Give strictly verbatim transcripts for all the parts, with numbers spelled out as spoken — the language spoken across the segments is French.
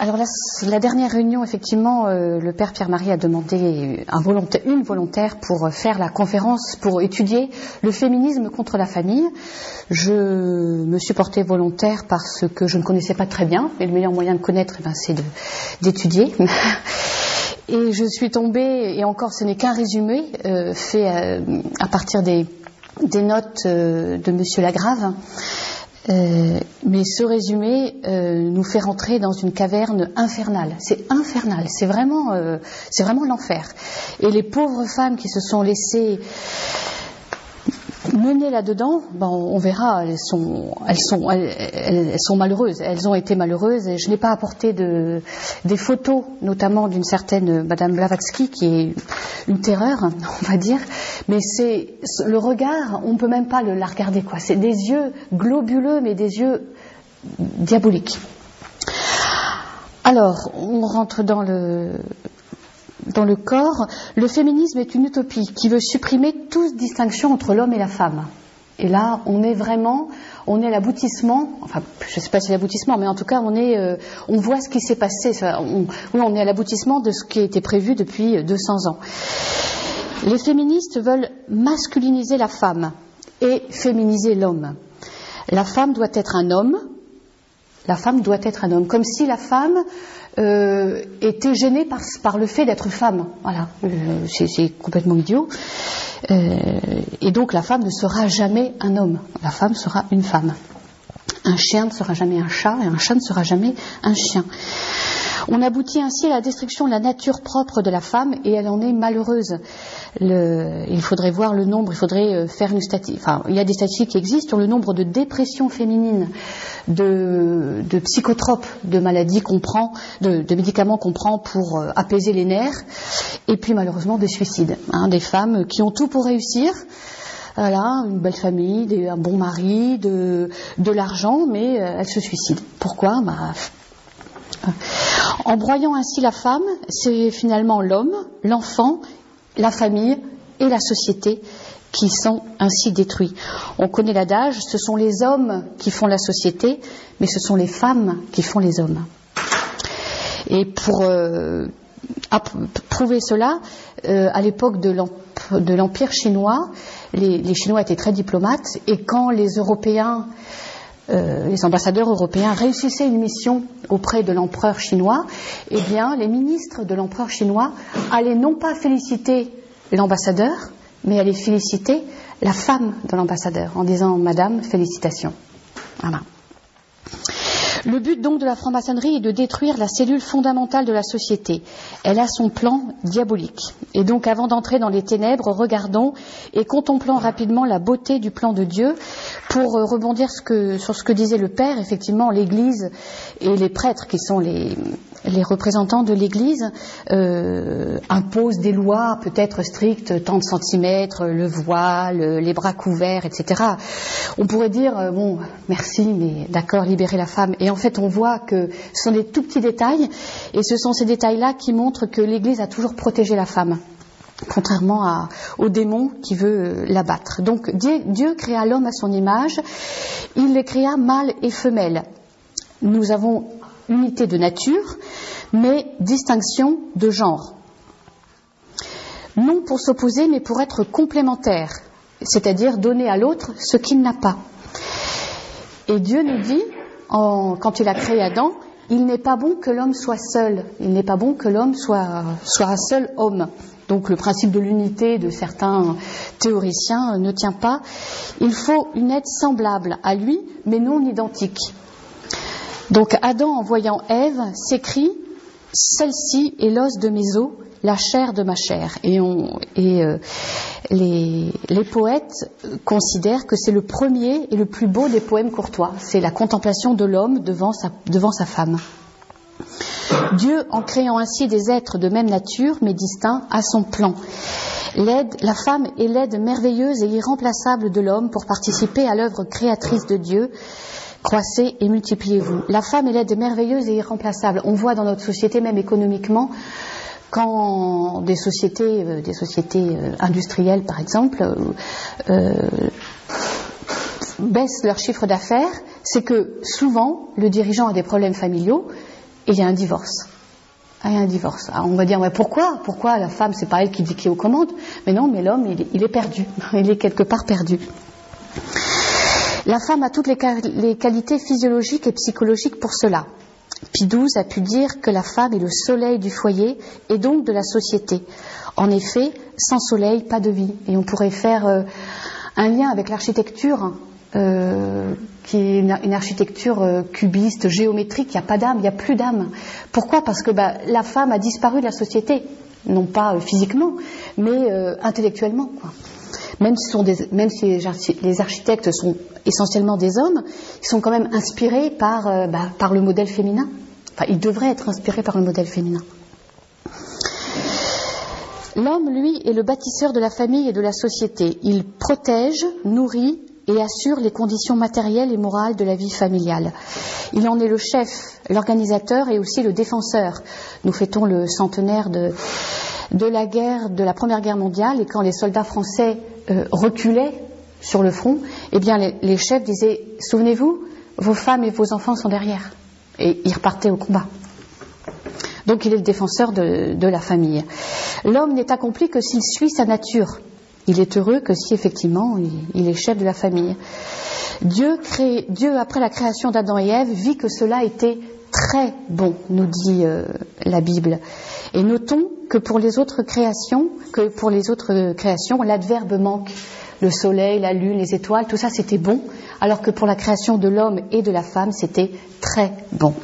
Alors la, la dernière réunion, effectivement, euh, le père Pierre-Marie a demandé un volontaire, une volontaire pour faire la conférence, pour étudier le féminisme contre la famille. Je me suis portée volontaire parce que je ne connaissais pas très bien, et le meilleur moyen de connaître, eh ben, c'est de, d'étudier. Et je suis tombée, et encore ce n'est qu'un résumé, euh, fait euh, à partir des, des notes euh, de Monsieur Lagrave. Euh, mais ce résumé euh, nous fait rentrer dans une caverne infernale. C'est infernal, c'est vraiment, euh, c'est vraiment l'enfer. Et les pauvres femmes qui se sont laissées mener là-dedans, ben on verra, elles sont, elles sont, elles, elles sont malheureuses. Elles ont été malheureuses. Et je n'ai pas apporté de, des photos, notamment d'une certaine Madame Blavatsky, qui est une terreur, on va dire. Mais c'est le regard, on ne peut même pas le, la regarder, quoi. C'est des yeux globuleux, mais des yeux diaboliques. Alors, on rentre dans le dans le corps. Le féminisme est une utopie qui veut supprimer toute distinction entre l'homme et la femme. Et là, on est vraiment, on est à l'aboutissement, enfin, je ne sais pas si c'est l'aboutissement, mais en tout cas, on est, euh, on voit ce qui s'est passé. Ça, on, oui, on est à l'aboutissement de ce qui a été prévu depuis deux cents ans. Les féministes veulent masculiniser la femme et féminiser l'homme. La femme doit être un homme. La femme doit être un homme, comme si la femme euh, était gênée par, par le fait d'être femme. Voilà, euh, c'est, c'est complètement idiot. Euh, et donc la femme ne sera jamais un homme. La femme sera une femme. Un chien ne sera jamais un chat et un chat ne sera jamais un chien. On aboutit ainsi à la destruction de la nature propre de la femme et elle en est malheureuse. Le, il faudrait voir le nombre, il faudrait faire une statistique. Enfin, il y a des statistiques qui existent sur le nombre de dépressions féminines, de, de psychotropes, de maladies qu'on prend, de, de médicaments qu'on prend pour euh, apaiser les nerfs, et puis malheureusement des suicides, hein, des femmes qui ont tout pour réussir. Voilà, une belle famille, des, un bon mari, de, de l'argent, mais euh, elles se suicident. Pourquoi ? Bah, en broyant ainsi la femme, c'est finalement l'homme, l'enfant, la famille et la société qui sont ainsi détruits. On connaît l'adage, ce sont les hommes qui font la société, mais ce sont les femmes qui font les hommes. Et pour euh, prouver cela, euh, à l'époque de, l'emp- de l'Empire chinois, les, les Chinois étaient très diplomates, et quand les Européens Euh, les ambassadeurs européens réussissaient une mission auprès de l'empereur chinois, eh bien, les ministres de l'empereur chinois allaient non pas féliciter l'ambassadeur, mais allaient féliciter la femme de l'ambassadeur en disant « Madame, félicitations ». Voilà. Le but donc de la franc-maçonnerie est de détruire la cellule fondamentale de la société. Elle a son plan diabolique. Et donc avant d'entrer dans les ténèbres, regardons et contemplons rapidement la beauté du plan de Dieu pour rebondir ce que, sur ce que disait le Père. Effectivement, l'Église et les prêtres qui sont les, les représentants de l'Église euh, imposent des lois peut-être strictes, tant de centimètres, le voile, les bras couverts, et cetera. On pourrait dire, euh, bon, merci, mais d'accord, libérer la femme. Et en fait, on voit que ce sont des tout petits détails, et ce sont ces détails-là qui montrent que l'Église a toujours protégé la femme, contrairement à, au démon qui veut l'abattre. Donc Dieu, Dieu créa l'homme à son image, il les créa mâle et femelle. Nous avons unité de nature, mais distinction de genre. Non pour s'opposer, mais pour être complémentaires, c'est-à-dire donner à l'autre ce qu'il n'a pas. Et Dieu nous dit, en, quand il a créé Adam, il n'est pas bon que l'homme soit seul, il n'est pas bon que l'homme soit, soit un seul homme. Donc le principe de l'unité de certains théoriciens ne tient pas. Il faut une aide semblable à lui, mais non identique. Donc Adam, en voyant Ève, s'écrie « Celle-ci est l'os de mes os, la chair de ma chair ». Et, on, et euh, les, les poètes considèrent que c'est le premier et le plus beau des poèmes courtois. C'est la contemplation de l'homme devant sa, devant sa femme. Dieu, en créant ainsi des êtres de même nature, mais distincts, a son plan. L'aide, la femme est l'aide merveilleuse et irremplaçable de l'homme pour participer à l'œuvre créatrice de Dieu. Croissez et multipliez-vous. La femme est l'aide merveilleuse et irremplaçable. On voit dans notre société, même économiquement, quand des sociétés, euh, des sociétés euh, industrielles, par exemple, euh, baissent leur chiffre d'affaires, c'est que souvent, le dirigeant a des problèmes familiaux et il y a un divorce. Ah, il y a un divorce. Alors on va dire, mais pourquoi Pourquoi la femme, c'est pas elle qui dit qui est aux commandes? Mais non, mais l'homme, il, il est perdu. Il est quelque part perdu. La femme a toutes les, les qualités physiologiques et psychologiques pour cela. Pie douze a pu dire que la femme est le soleil du foyer et donc de la société. En effet, sans soleil, pas de vie. Et on pourrait faire euh, un lien avec l'architecture, euh, qui est une, une architecture euh, cubiste, géométrique. Il n'y a pas d'âme, il n'y a plus d'âme. Pourquoi? Parce que bah, la femme a disparu de la société. Non pas euh, physiquement, mais euh, intellectuellement, quoi. Même si, sont des, même si les architectes sont essentiellement des hommes, ils sont quand même inspirés par, euh, bah, par le modèle féminin. Enfin, ils devraient être inspirés par le modèle féminin. L'homme, lui, est le bâtisseur de la famille et de la société. Il protège, nourrit et assure les conditions matérielles et morales de la vie familiale. Il en est le chef, l'organisateur et aussi le défenseur. Nous fêtons le centenaire de, de la guerre, de la Première Guerre mondiale, et quand les soldats français euh, reculaient sur le front, eh bien les, les chefs disaient « Souvenez-vous, vos femmes et vos enfants sont derrière ». Et ils repartaient au combat. Donc il est le défenseur de, de la famille. L'homme n'est accompli que s'il suit sa nature. Il est heureux que si effectivement il, il est chef de la famille. Dieu, crée, Dieu, après la création d'Adam et Ève, vit que cela était très bon, nous dit euh, la Bible. Et notons que pour les autres créations, que pour les autres créations, l'adverbe manque. Le soleil, la lune, les étoiles, tout ça c'était bon, alors que pour la création de l'homme et de la femme, c'était très bon.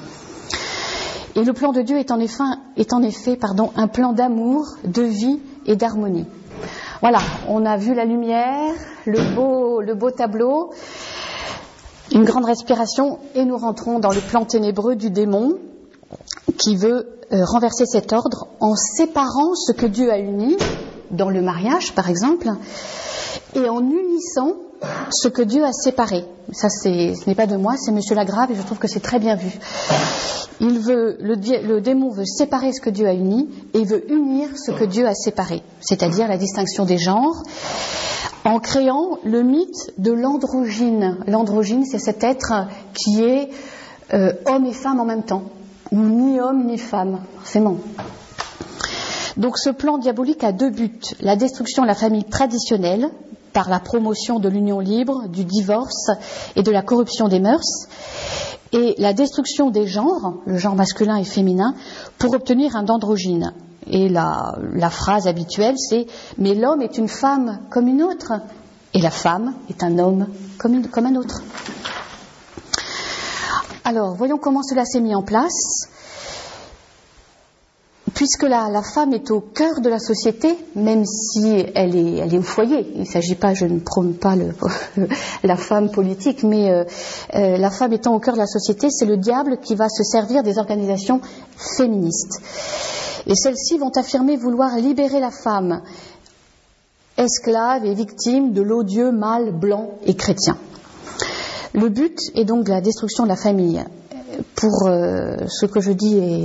Et le plan de Dieu est en effet, est en effet pardon, un plan d'amour, de vie et d'harmonie. Voilà, on a vu la lumière, le beau, le beau tableau, une grande respiration, et nous rentrons dans le plan ténébreux du démon qui veut euh, renverser cet ordre en séparant ce que Dieu a uni, dans le mariage par exemple, et en unissant ce que Dieu a séparé. Ça, c'est, ce n'est pas de moi, c'est Monsieur Lagrave, et je trouve que c'est très bien vu. Il veut, le, le démon veut séparer ce que Dieu a uni et veut unir ce que Dieu a séparé, c'est-à-dire la distinction des genres, en créant le mythe de l'androgyne. L'androgyne, c'est cet être qui est euh, homme et femme en même temps, ou ni homme ni femme, forcément. Donc ce plan diabolique a deux buts: la destruction de la famille traditionnelle, par la promotion de l'union libre, du divorce et de la corruption des mœurs, et la destruction des genres, le genre masculin et féminin, pour obtenir un androgyne. Et la, la phrase habituelle, c'est « mais l'homme est une femme comme une autre, et la femme est un homme comme, une, comme un autre ». Alors, voyons comment cela s'est mis en place. Puisque la, la femme est au cœur de la société, même si elle est, elle est au foyer. Il ne s'agit pas, je ne prône pas le, la femme politique, mais euh, euh, la femme étant au cœur de la société, c'est le diable qui va se servir des organisations féministes. Et celles-ci vont affirmer vouloir libérer la femme, esclave et victime de l'odieux mâle blanc et chrétien. Le but est donc de la destruction de la famille. Pour euh, ce que je dis est...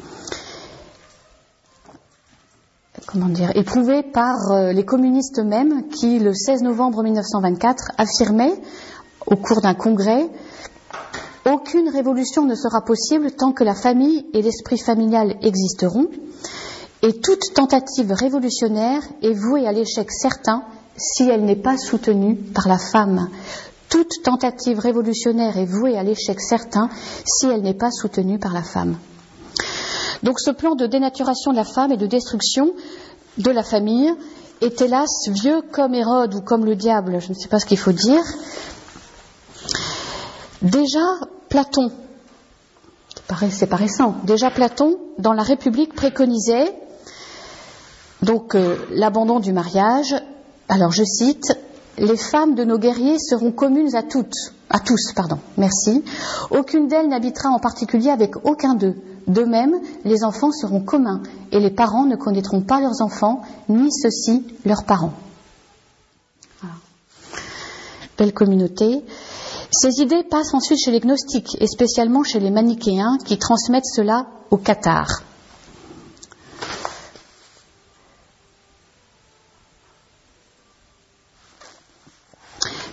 comment dire, éprouvé par euh, les communistes eux-mêmes qui, le seize novembre mille neuf cent vingt-quatre, affirmaient, au cours d'un congrès, « Aucune révolution ne sera possible tant que la famille et l'esprit familial existeront, et toute tentative révolutionnaire est vouée à l'échec certain si elle n'est pas soutenue par la femme. Toute tentative révolutionnaire est vouée à l'échec certain si elle n'est pas soutenue par la femme. » Donc ce plan de dénaturation de la femme et de destruction de la famille est hélas vieux comme Hérode ou comme le diable, je ne sais pas ce qu'il faut dire. Déjà Platon, c'est pas récent, déjà Platon dans la République préconisait donc euh, l'abandon du mariage. Alors je cite: les femmes de nos guerriers seront communes à toutes, à tous, pardon, merci. Aucune d'elles n'habitera en particulier avec aucun d'eux. De même, les enfants seront communs et les parents ne connaîtront pas leurs enfants, ni ceux-ci leurs parents. Voilà. Belle communauté. Ces idées passent ensuite chez les gnostiques et spécialement chez les manichéens qui transmettent cela aux cathares.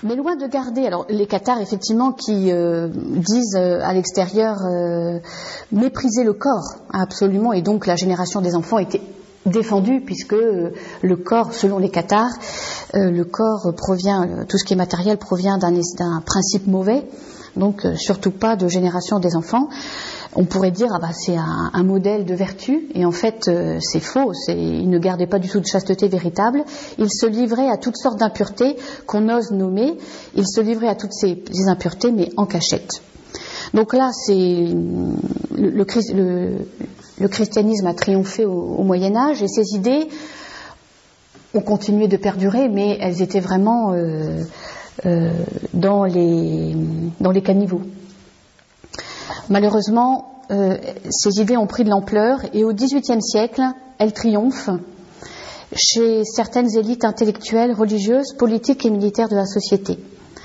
Mais loin de garder, alors les cathares effectivement qui euh, disent euh, à l'extérieur euh, mépriser le corps, absolument, et donc la génération des enfants était défendue puisque euh, le corps, selon les cathares, euh, le corps provient, euh, tout ce qui est matériel provient d'un, d'un principe mauvais, donc euh, surtout pas de génération des enfants. On pourrait dire ah bah c'est un, un modèle de vertu, et en fait euh, c'est faux. C'est, il ne gardait pas du tout de chasteté véritable. Il se livrait à toutes sortes d'impuretés qu'on ose nommer. Il se livrait à toutes ces, ces impuretés, mais en cachette. Donc là, c'est le, le, le, le christianisme a triomphé au, au Moyen Âge, et ces idées ont continué de perdurer, mais elles étaient vraiment euh, euh, dans les dans les caniveaux. Malheureusement, euh, ces idées ont pris de l'ampleur, et au dix-huitième siècle, elles triomphent chez certaines élites intellectuelles, religieuses, politiques et militaires de la société.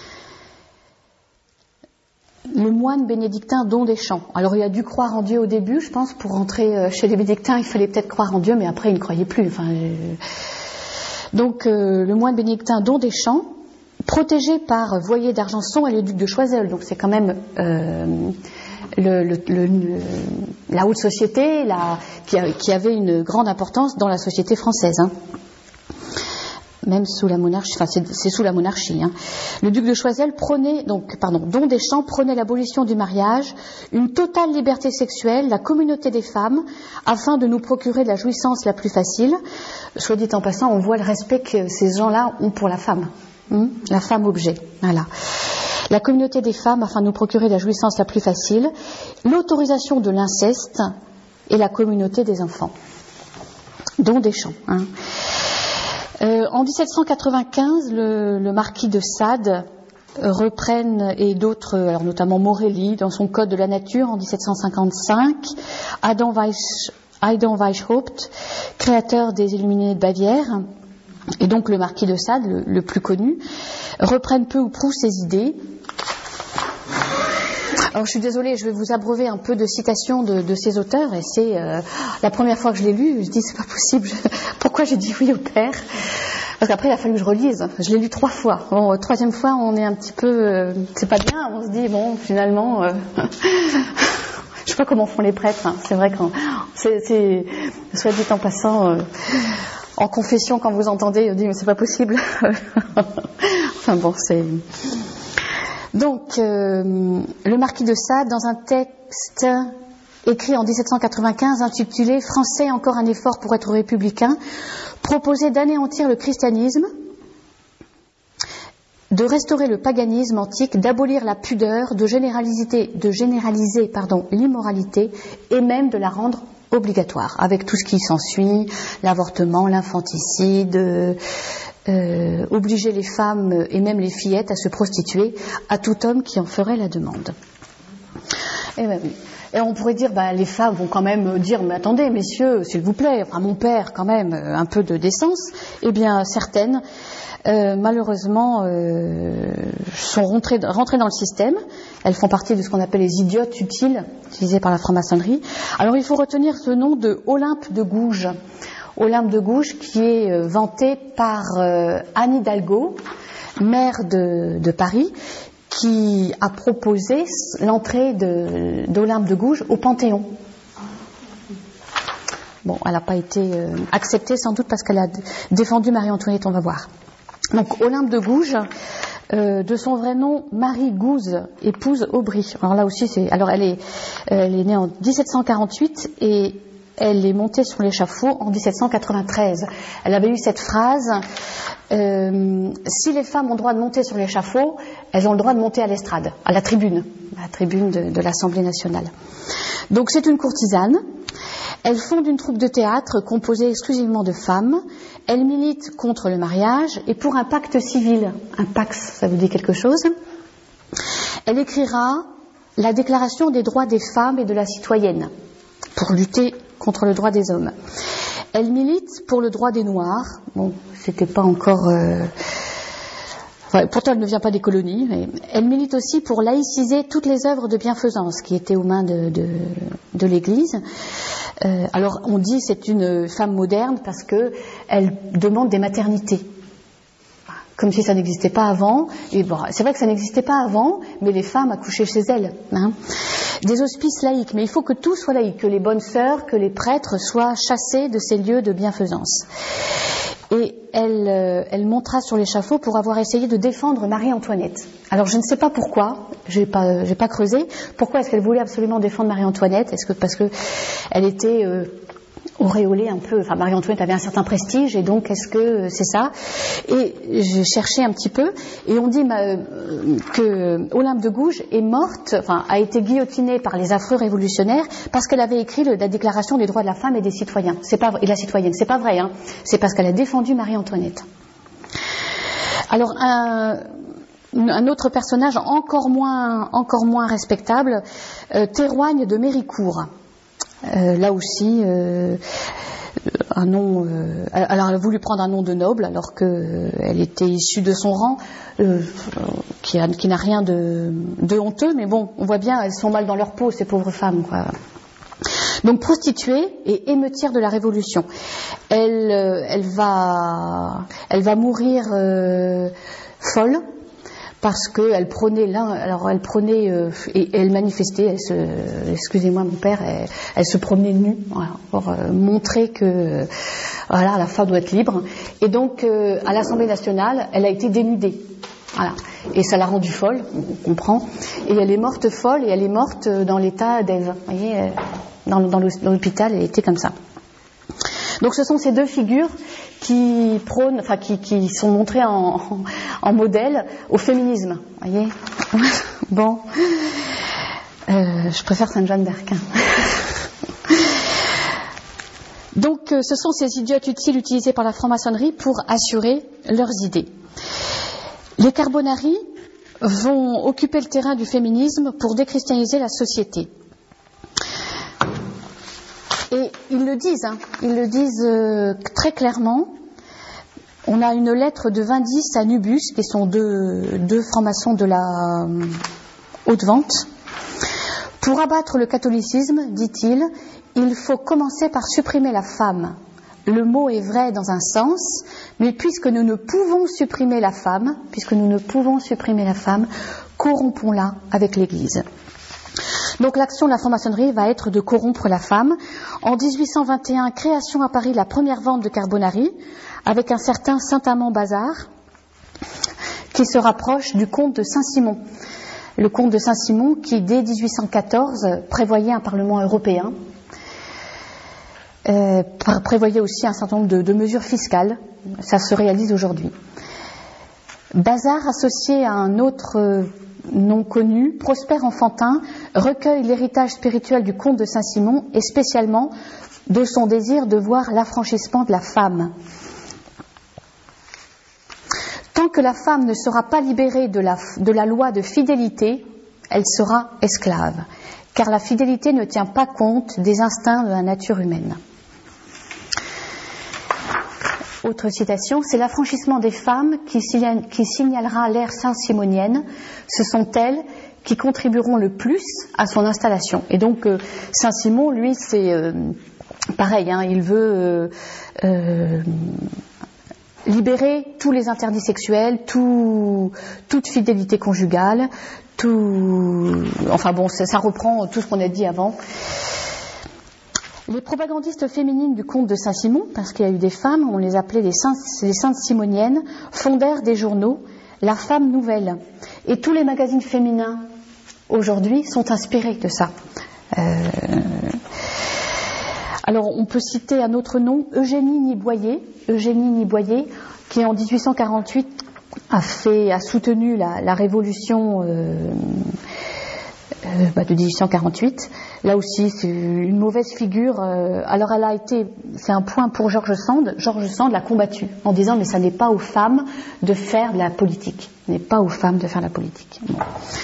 Le moine bénédictin Don Deschamps. Alors il a dû croire en Dieu au début, je pense, pour rentrer chez les bénédictins, il fallait peut-être croire en Dieu, mais après il ne croyait plus. Enfin, je... Donc euh, le moine bénédictin Don Deschamps, protégé par Voyer d'Argenson et le duc de Choiseul, donc c'est quand même euh, le, le, le, la haute société la, qui, a, qui avait une grande importance dans la société française. Hein. Même sous la monarchie, enfin c'est, c'est sous la monarchie. Hein. Le duc de Choiseul prônait, donc, pardon, Don Deschamps prônait l'abolition du mariage, une totale liberté sexuelle, la communauté des femmes, afin de nous procurer la jouissance la plus facile. Soit dit en passant, on voit le respect que ces gens-là ont pour la femme, hein, la femme objet. Voilà. La communauté des femmes, afin de nous procurer la jouissance la plus facile, l'autorisation de l'inceste et la communauté des enfants. Don Deschamps. Hein. Euh, en dix-sept cent quatre-vingt-quinze, le, le marquis de Sade reprennent, et d'autres, alors notamment Morelli, dans son Code de la nature en dix-sept cent cinquante-cinq, Adam, Weich, Adam Weishaupt, créateur des Illuminés de Bavière, et donc le marquis de Sade, le, le plus connu, reprennent peu ou prou ces idées. Alors je suis désolée, je vais vous abreuver un peu de citations de, de ces auteurs, et c'est euh, la première fois que je l'ai lu, je dis c'est pas possible, je, pourquoi j'ai dit oui au père? Parce qu'après il a fallu que je relise, je l'ai lu trois fois. Bon, troisième fois on est un petit peu, euh, c'est pas bien, on se dit bon finalement, euh, je sais pas comment font les prêtres, hein. C'est vrai que c'est, c'est, soit dit en passant, euh, en confession quand vous entendez, on dit mais c'est pas possible. Enfin bon c'est... Donc, euh, le marquis de Sade, dans un texte écrit en dix-sept cent quatre-vingt-quinze, intitulé « Français, encore un effort pour être républicain », proposait d'anéantir le christianisme, de restaurer le paganisme antique, d'abolir la pudeur, de généraliser, de généraliser pardon, l'immoralité et même de la rendre obligatoire, avec tout ce qui s'ensuit, l'avortement, l'infanticide... Euh, Euh, obliger les femmes et même les fillettes à se prostituer à tout homme qui en ferait la demande. Et, ben, et on pourrait dire, bah, les femmes vont quand même dire, mais attendez, messieurs, s'il vous plaît, enfin mon père, quand même, un peu de décence. Eh bien, certaines, euh, malheureusement, euh, sont rentrées, rentrées dans le système. Elles font partie de ce qu'on appelle les idiotes utiles, utilisées par la franc-maçonnerie. Alors, il faut retenir ce nom de Olympe de Gouges. Olympe de Gouges, qui est euh, vantée par euh, Anne Hidalgo, maire de, de Paris, qui a proposé l'entrée de, d'Olympe de Gouges au Panthéon. Bon, elle n'a pas été euh, acceptée sans doute parce qu'elle a d- défendu Marie-Antoinette, on va voir. Donc Olympe de Gouges, euh, de son vrai nom Marie Gouze, épouse Aubry. Alors là aussi, c'est, alors elle est, elle est née en dix-sept cent quarante-huit et elle est montée sur l'échafaud en dix-sept cent quatre-vingt-treize. Elle avait eu cette phrase euh, si les femmes ont le droit de monter sur l'échafaud, elles ont le droit de monter à l'estrade, à la tribune, à la tribune de, de l'Assemblée nationale. Donc c'est une courtisane. Elle fonde une troupe de théâtre composée exclusivement de femmes. Elle milite contre le mariage et pour un pacte civil. Un pax, ça vous dit quelque chose? Elle écrira la Déclaration des droits des femmes et de la citoyenne pour lutter contre le droit des hommes. Elle milite pour le droit des Noirs. Bon, c'était pas encore... Euh... Enfin, pourtant, elle ne vient pas des colonies. Mais elle milite aussi pour laïciser toutes les œuvres de bienfaisance qui étaient aux mains de, de, de l'Église. Euh, alors, on dit que c'est une femme moderne parce qu'elle demande des maternités. comme si ça n'existait pas avant. Et bon, c'est vrai que ça n'existait pas avant, mais les femmes accouchaient chez elles. Hein. Des hospices laïques, mais il faut que tout soit laïque, que les bonnes sœurs, que les prêtres soient chassés de ces lieux de bienfaisance. Et elle, euh, elle montera sur l'échafaud pour avoir essayé de défendre Marie-Antoinette. Alors je ne sais pas pourquoi, j'ai pas, j'ai pas creusé. Pourquoi est-ce qu'elle voulait absolument défendre Marie-Antoinette ? Est-ce que parce que elle était euh, auréolée un peu, enfin Marie-Antoinette avait un certain prestige et donc est-ce que c'est ça ? Et j'ai cherché un petit peu et on dit euh, que Olympe de Gouges est morte, enfin a été guillotinée par les affreux révolutionnaires parce qu'elle avait écrit le, la Déclaration des droits de la femme et des citoyens. C'est pas et la citoyenne, c'est pas vrai, hein. C'est parce qu'elle a défendu Marie-Antoinette. Alors un Un autre personnage encore moins, encore moins respectable, euh, Théroigne de Méricourt. Euh, là aussi, euh, un nom. Euh, alors, elle a voulu prendre un nom de noble, alors qu'elle était issue de son rang, euh, qui, a, qui n'a rien de, de honteux. Mais bon, on voit bien, elles sont mal dans leur peau, ces pauvres femmes, quoi. Donc prostituée et émeutière de la Révolution. Elle, euh, elle va, elle va mourir euh, folle. Parce qu'elle prônait l'un, alors elle prônait euh, et, et elle manifestait, elle se, excusez-moi mon père, elle, elle se promenait nue, voilà, pour euh, montrer que euh, voilà, la femme doit être libre. Et donc euh, à l'Assemblée nationale, elle a été dénudée, voilà, et ça l'a rendue folle, on comprend. Et elle est morte folle et elle est morte dans l'état d'Ève, vous voyez, euh, dans, dans, dans l'hôpital, elle était comme ça. Donc ce sont ces deux figures qui prônent, enfin qui, qui sont montrées en, en, en modèle au féminisme. Voyez. Bon, euh, je préfère Sainte Jeanne d'Arc. Hein. Donc euh, ce sont ces idiotes utiles utilisés par la franc-maçonnerie pour assurer leurs idées. Les Carbonari vont occuper le terrain du féminisme pour déchristianiser la société. Et ils le disent, hein, ils le disent euh, très clairement. On a une lettre de vingt-dix à Nubus, qui sont deux, deux francs-maçons de la euh, haute vente. Pour abattre le catholicisme, dit-il, il faut commencer par supprimer la femme. Le mot est vrai dans un sens, mais puisque nous ne pouvons supprimer la femme, puisque nous ne pouvons supprimer la femme, corrompons-la avec l'Église. Donc l'action de la franc-maçonnerie va être de corrompre la femme. En dix-huit cent vingt et un, création à Paris de la première vente de Carbonari, avec un certain Saint-Amand Bazard, qui se rapproche du comte de Saint-Simon. Le comte de Saint-Simon qui, dès dix-huit cent quatorze, prévoyait un Parlement européen, euh, prévoyait aussi un certain nombre de, de mesures fiscales. Ça se réalise aujourd'hui. Bazard, associé à un autre euh, non connu, Prosper Enfantin, recueille l'héritage spirituel du comte de Saint-Simon et spécialement de son désir de voir l'affranchissement de la femme. Tant que la femme ne sera pas libérée de la, de la loi de fidélité, elle sera esclave, car la fidélité ne tient pas compte des instincts de la nature humaine. Autre citation, c'est l'affranchissement des femmes qui, qui signalera l'ère saint-simonienne. Ce sont elles qui contribueront le plus à son installation. Et donc euh, Saint-Simon, lui, c'est euh, pareil, hein, il veut euh, euh, libérer tous les interdits sexuels, tout, toute fidélité conjugale, tout, enfin bon, ça, ça reprend tout ce qu'on a dit avant. Les propagandistes féminines du comte de Saint-Simon, parce qu'il y a eu des femmes, on les appelait les, saintes, les saintes simoniennes, fondèrent des journaux, La Femme Nouvelle. Et tous les magazines féminins aujourd'hui sont inspirés de ça. Euh... Alors on peut citer un autre nom, Eugénie Niboyer, Eugénie Niboyer, qui en dix-huit cent quarante-huit a, fait, a soutenu la, la révolution euh, euh, bah de dix-huit cent quarante-huit. Là aussi, c'est une mauvaise figure. Alors, elle a été, c'est un point pour George Sand. George Sand l'a combattu en disant, mais ça n'est pas aux femmes de faire de la politique. Ce n'est pas aux femmes de faire de la politique. Bon.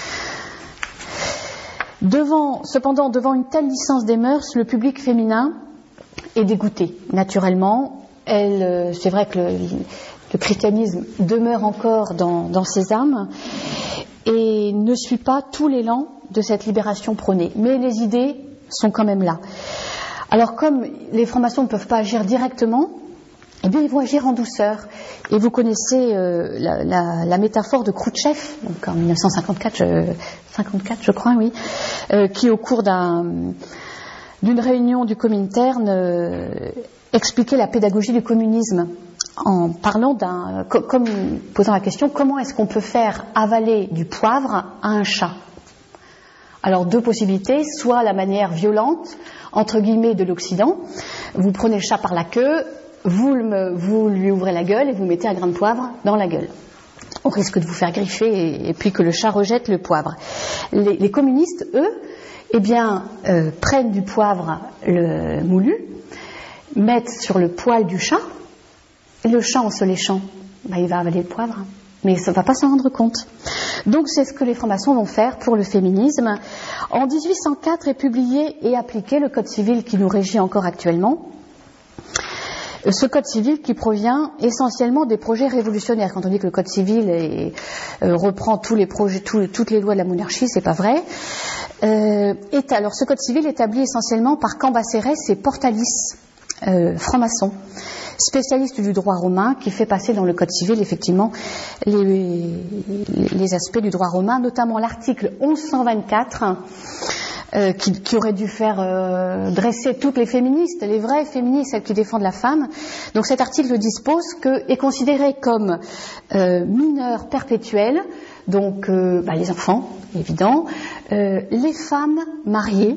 Devant, cependant, devant une telle licence des mœurs, le public féminin est dégoûté, naturellement. Elle, c'est vrai que le, le christianisme demeure encore dans, dans ses âmes et ne suit pas tout l'élan de cette libération prônée. Mais les idées sont quand même là. Alors comme les francs-maçons ne peuvent pas agir directement, eh bien, ils vont agir en douceur. Et vous connaissez euh, la, la, la métaphore de Khrouchtchev, donc en mille neuf cent cinquante-quatre, je, cinquante-quatre, je crois, oui, euh, qui, au cours d'un, d'une réunion du Comintern, euh, expliquait la pédagogie du communisme en parlant d'un, comme posant la question, comment est-ce qu'on peut faire avaler du poivre à un chat ? Alors, deux possibilités, soit la manière violente, entre guillemets, de l'Occident, vous prenez le chat par la queue, Vous, le, vous lui ouvrez la gueule et vous mettez un grain de poivre dans la gueule. On risque de vous faire griffer et, et puis que le chat rejette le poivre. Les, les communistes, eux, eh bien, euh, prennent du poivre le moulu, mettent sur le poil du chat, et le chat, en se léchant, bah, il va avaler le poivre. Mais ça ne va pas s'en rendre compte. Donc c'est ce que les francs-maçons vont faire pour le féminisme. En dix-huit cent quatre est publié et appliqué le Code civil qui nous régit encore actuellement. Ce code civil qui provient essentiellement des projets révolutionnaires. Quand on dit que le code civil est, euh, reprend tous les projets, tous, toutes les lois de la monarchie, c'est pas vrai. Euh, est, alors, ce code civil établi essentiellement par Cambacérès et Portalis, euh, francs-maçons, spécialistes du droit romain, qui fait passer dans le code civil effectivement les, les aspects du droit romain, notamment l'article onze cent vingt-quatre. Euh, qui, qui aurait dû faire euh, dresser toutes les féministes, les vraies féministes, celles qui défendent la femme. Donc cet article dispose que est considéré comme euh, mineur perpétuel, donc euh, bah, les enfants, évident, euh, les femmes mariées,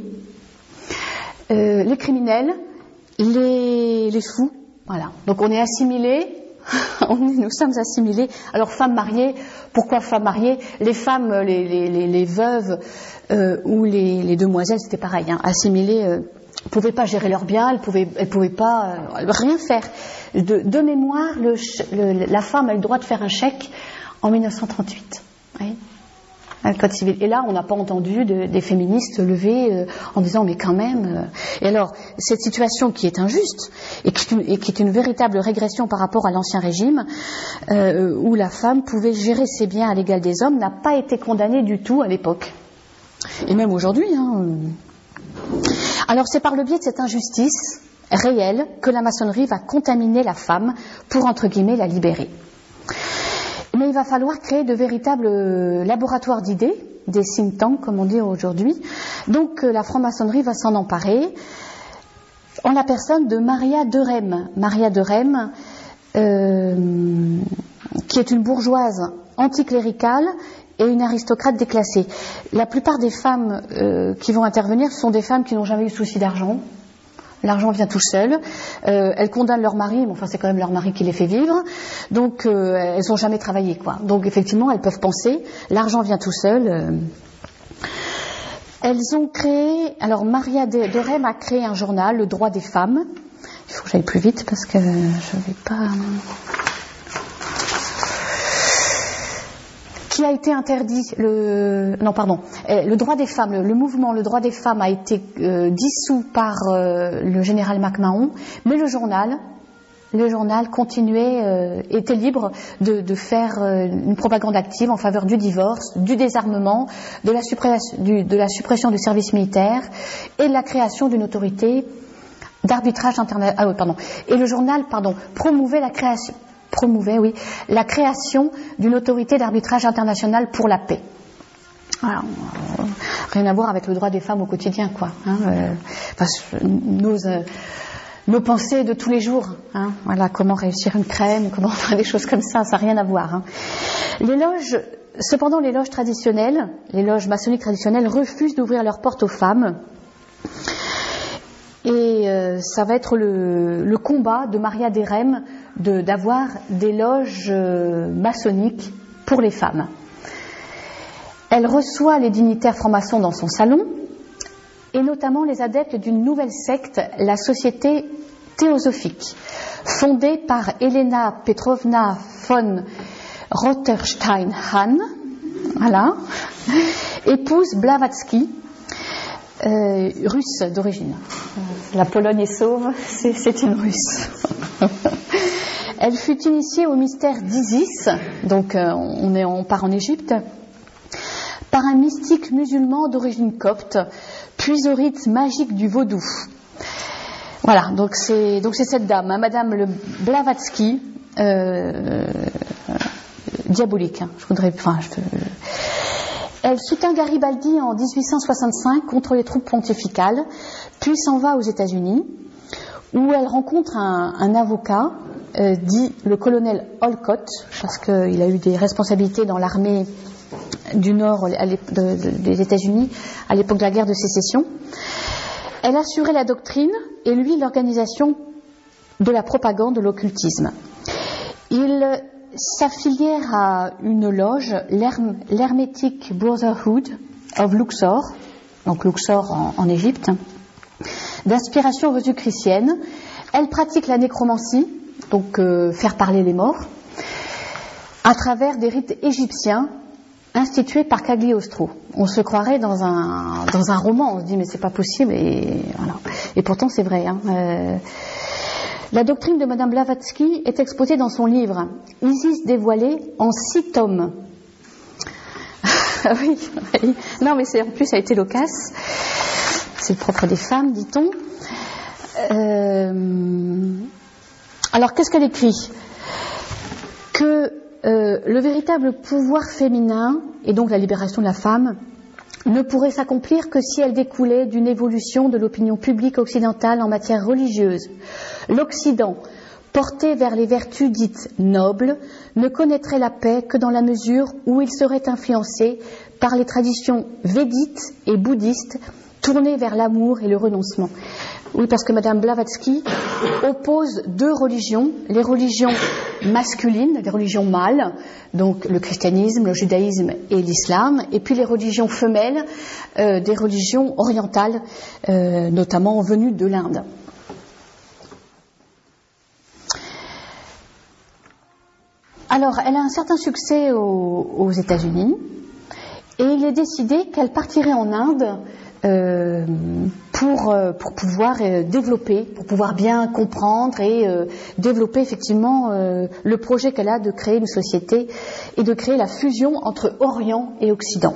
euh, les criminels, les, les fous, voilà. Donc on est assimilés. Nous sommes assimilés. Alors femmes mariées, pourquoi femmes mariées ? Les femmes, les, les, les, les veuves euh, ou les, les demoiselles, c'était pareil, hein, assimilées, euh, ne pouvaient pas gérer leurs biens, elles ne pouvaient, elles pouvaient pas euh, rien faire. De, de mémoire, le, le, la femme a le droit de faire un chèque en mille neuf cent trente-huit. Oui. Un code civil. Et là, on n'a pas entendu de, des féministes se lever euh, en disant mais quand même. Euh... Et alors, cette situation qui est injuste et qui, et qui est une véritable régression par rapport à l'ancien régime, euh, où la femme pouvait gérer ses biens à l'égal des hommes, n'a pas été condamnée du tout à l'époque. Et même aujourd'hui. Hein. Alors, c'est par le biais de cette injustice réelle que la maçonnerie va contaminer la femme pour, entre guillemets, la libérer. Mais il va falloir créer de véritables laboratoires d'idées, des think tanks, comme on dit aujourd'hui. Donc la franc-maçonnerie va s'en emparer en la personne de Maria de Rheims. Maria de Rheims, euh, qui est une bourgeoise anticléricale et une aristocrate déclassée. La plupart des femmes euh, qui vont intervenir sont des femmes qui n'ont jamais eu souci d'argent. L'argent vient tout seul. Euh, elles condamnent leur mari, mais enfin c'est quand même leur mari qui les fait vivre. Donc euh, elles n'ont jamais travaillé, quoi. Donc effectivement, elles peuvent penser. L'argent vient tout seul. Euh. Elles ont créé. Alors Maria de, de Rheims a créé un journal, Le Droit des femmes. Il faut que j'aille plus vite parce que je ne vais pas. Qui a été interdit, le, non pardon, le droit des femmes, le, le mouvement Le Droit des femmes a été euh, dissous par euh, le général MacMahon, mais le journal, le journal continuait, euh, était libre de, de faire euh, une propagande active en faveur du divorce, du désarmement, de la, suppression, du, de la suppression du service militaire et de la création d'une autorité d'arbitrage international. Ah oui, pardon. Et le journal, pardon, promouvait la création. promouvait, oui, la création d'une autorité d'arbitrage international pour la paix. Alors, euh, rien à voir avec le droit des femmes au quotidien, quoi. Hein, euh, enfin, nos, euh, nos pensées de tous les jours. Hein, voilà, comment réussir une crème, comment faire des choses comme ça, ça n'a rien à voir. Hein. Les loges, cependant, les loges traditionnelles, les loges maçonniques traditionnelles refusent d'ouvrir leurs portes aux femmes. Et euh, ça va être le, le combat de Maria de Rheims de, d'avoir des loges euh, maçonniques pour les femmes. Elle reçoit les dignitaires francs-maçons dans son salon, et notamment les adeptes d'une nouvelle secte, la Société théosophique, fondée par Elena Petrovna von Rotterstein-Hahn, voilà, épouse Blavatsky, Euh, russe d'origine. La Pologne est sauve, c'est, c'est une russe. Elle fut initiée au mystère d'Isis, donc euh, on, est, on part en Égypte, par un mystique musulman d'origine copte, puis au rite magique du vaudou. Voilà, donc c'est donc c'est cette dame, hein, Madame le Blavatsky, euh, diabolique. Hein, je voudrais, enfin, je, elle soutint Garibaldi en dix-huit cent soixante-cinq contre les troupes pontificales, puis s'en va aux États-Unis, où elle rencontre un, un avocat, euh, dit le colonel Olcott, parce qu'il a eu des responsabilités dans l'armée du Nord à de, de, des États-Unis à l'époque de la guerre de sécession. Elle assurait la doctrine et lui l'organisation de la propagande de l'occultisme. Ils s'affilièrent à une loge, l'Hermetic Brotherhood of Luxor, donc Luxor en, en Égypte, d'inspiration rosicrucienne. Elle pratique la nécromancie, donc euh, faire parler les morts, à travers des rites égyptiens institué par Cagliostro. On se croirait dans un, dans un roman, on se dit mais c'est pas possible, et, voilà. Et pourtant c'est vrai. Hein. Euh, la doctrine de Madame Blavatsky est exposée dans son livre Isis dévoilée en six tomes. oui, oui, non mais c'est, en plus ça a été loquace, c'est le propre des femmes, dit-on. Euh, alors qu'est-ce qu'elle écrit ? Que Euh, le véritable pouvoir féminin, et donc la libération de la femme, ne pourrait s'accomplir que si elle découlait d'une évolution de l'opinion publique occidentale en matière religieuse. L'Occident, porté vers les vertus dites nobles, ne connaîtrait la paix que dans la mesure où il serait influencé par les traditions védiques et bouddhistes tournées vers l'amour et le renoncement. Oui, parce que Madame Blavatsky oppose deux religions, les religions masculines, les religions mâles, donc le christianisme, le judaïsme et l'islam, et puis les religions femelles, euh, des religions orientales, euh, notamment venues de l'Inde. Alors, elle a un certain succès aux, aux États-Unis, et il est décidé qu'elle partirait en Inde Euh, pour, euh, pour pouvoir euh, développer, pour pouvoir bien comprendre et euh, développer effectivement euh, le projet qu'elle a de créer une société et de créer la fusion entre Orient et Occident.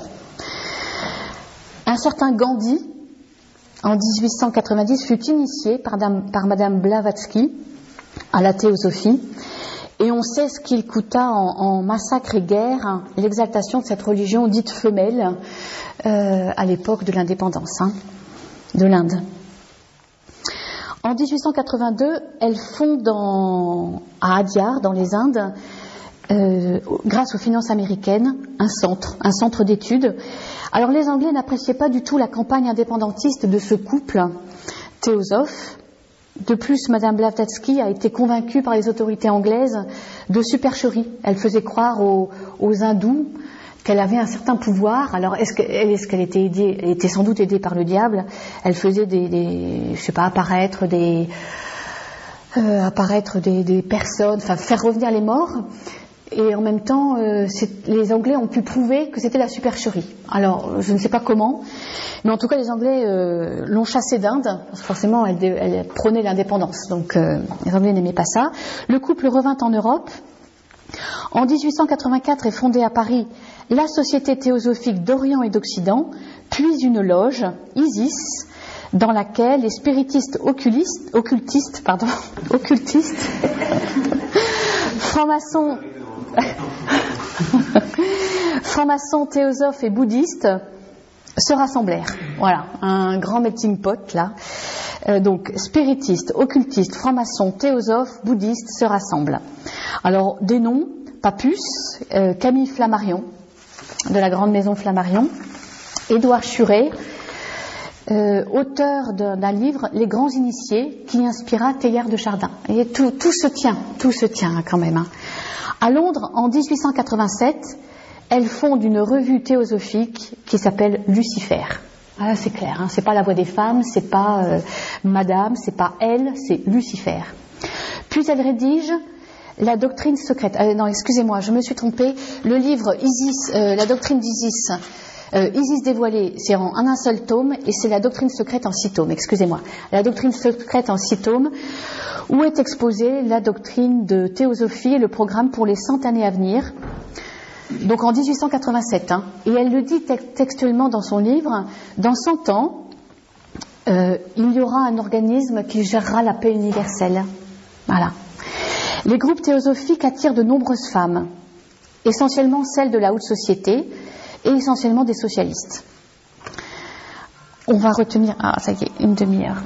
Un certain Gandhi, en dix-huit cent quatre-vingt-dix, fut initié par, dame, par Madame Blavatsky à la théosophie, et on sait ce qu'il coûta en, en massacre et guerre, hein, l'exaltation de cette religion dite femelle euh, à l'époque de l'indépendance hein, de l'Inde. En dix-huit cent quatre-vingt-deux, elle fonde en, à Adyar, dans les Indes, euh, grâce aux finances américaines, un centre, un centre d'études. Alors les Anglais n'appréciaient pas du tout la campagne indépendantiste de ce couple théosophe. De plus, Madame Blavatsky a été convaincue par les autorités anglaises de supercherie. Elle faisait croire aux, aux hindous qu'elle avait un certain pouvoir. Alors, est-ce, que, est-ce qu'elle était aidée ? Elle était sans doute aidée par le diable. Elle faisait des, des je sais pas, apparaître des, euh, apparaître des, des personnes, enfin faire revenir les morts. Et en même temps, euh, c'est, les Anglais ont pu prouver que c'était la supercherie. Alors, je ne sais pas comment, mais en tout cas, les Anglais euh, l'ont chassée d'Inde, parce que forcément, elle, elle prônait l'indépendance. Donc, euh, les Anglais n'aimaient pas ça. Le couple revint en Europe. En dix-huit cent quatre-vingt-quatre est fondée à Paris la Société théosophique d'Orient et d'Occident, puis une loge, Isis, dans laquelle les spiritistes occultistes, occultistes, pardon, occultistes, francs-maçons, francs-maçons, théosophes et bouddhistes se rassemblèrent. Voilà, un grand melting pot là. Euh, donc, spiritistes, occultistes, francs-maçons, théosophes, bouddhistes se rassemblent. Alors, des noms, Papus, euh, Camille Flammarion, de la grande maison Flammarion, Édouard Churet, euh, auteur d'un, d'un livre, Les Grands Initiés, qui inspira Teilhard de Chardin. Et tout, tout se tient, tout se tient hein, quand même. Hein. À Londres, en dix-huit cent quatre-vingt-sept, elle fonde une revue théosophique qui s'appelle Lucifer. Ah, c'est clair, hein, c'est pas la voix des femmes, c'est pas euh, Madame, c'est pas elle, c'est Lucifer. Puis elle rédige la doctrine secrète. Euh, non, excusez-moi, je me suis trompée. Le livre Isis, euh, la doctrine d'Isis, euh, Isis dévoilée, c'est en, en un seul tome, et c'est la doctrine secrète en six tomes. Excusez-moi, la doctrine secrète en six tomes, où est exposée la doctrine de théosophie et le programme pour les cent années à venir. Donc en dix-huit cent quatre-vingt-sept, hein, et elle le dit textuellement dans son livre, dans cent ans, euh, il y aura un organisme qui gérera la paix universelle. Voilà. Les groupes théosophiques attirent de nombreuses femmes, essentiellement celles de la haute société et essentiellement des socialistes. On va retenir... Ah, ça y est, une demi-heure.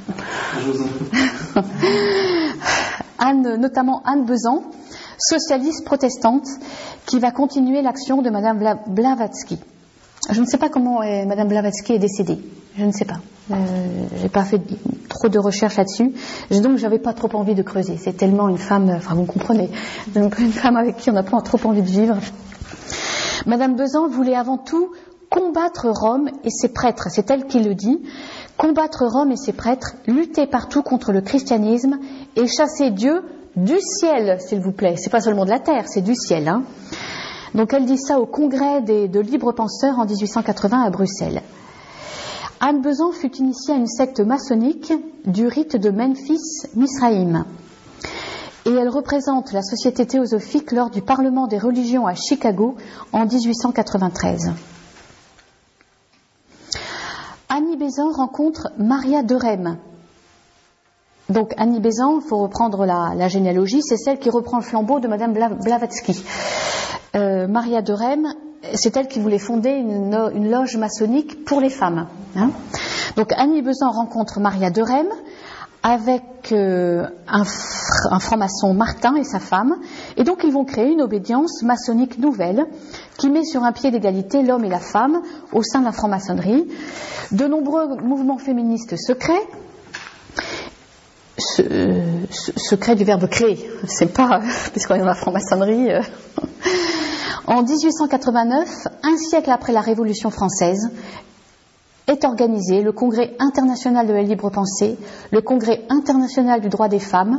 Anne, notamment Anne Besant, socialiste protestante, qui va continuer l'action de Madame Blavatsky. Je ne sais pas comment est, Madame Blavatsky est décédée. Je ne sais pas. Euh, j'ai pas fait trop de recherches là-dessus. Donc, j'avais pas trop envie de creuser. C'est tellement une femme, enfin, vous comprenez, donc une femme avec qui on n'a pas trop envie de vivre. Madame Besant voulait avant tout combattre Rome et ses prêtres. C'est elle qui le dit. Combattre Rome et ses prêtres, lutter partout contre le christianisme et chasser Dieu du ciel, s'il vous plaît. C'est pas seulement de la terre, c'est du ciel, hein. Donc elle dit ça au congrès des, de libres penseurs en dix-huit cent quatre-vingts à Bruxelles. Anne Besant fut initiée à une secte maçonnique du rite de Memphis-Misraïm. Et elle représente la société théosophique lors du Parlement des religions à Chicago en dix-huit cent quatre-vingt-treize. Annie Besant rencontre Maria de Rem. Donc Annie Besant, il faut reprendre la, la généalogie, c'est celle qui reprend le flambeau de Madame Blavatsky. Euh, Maria de Rem, c'est elle qui voulait fonder une, une loge maçonnique pour les femmes. Hein. Donc Annie Besant rencontre Maria de Rem avec euh, un, fr- un franc-maçon Martin et sa femme, et donc ils vont créer une obédience maçonnique nouvelle qui met sur un pied d'égalité l'homme et la femme au sein de la franc-maçonnerie. De nombreux mouvements féministes se créent. Ce, ce, secret du verbe créer, c'est pas, puisqu'on est dans la franc-maçonnerie. Euh. En dix-huit cent quatre-vingt-neuf, un siècle après la Révolution française, est organisé le Congrès international de la libre pensée, le Congrès international du droit des femmes,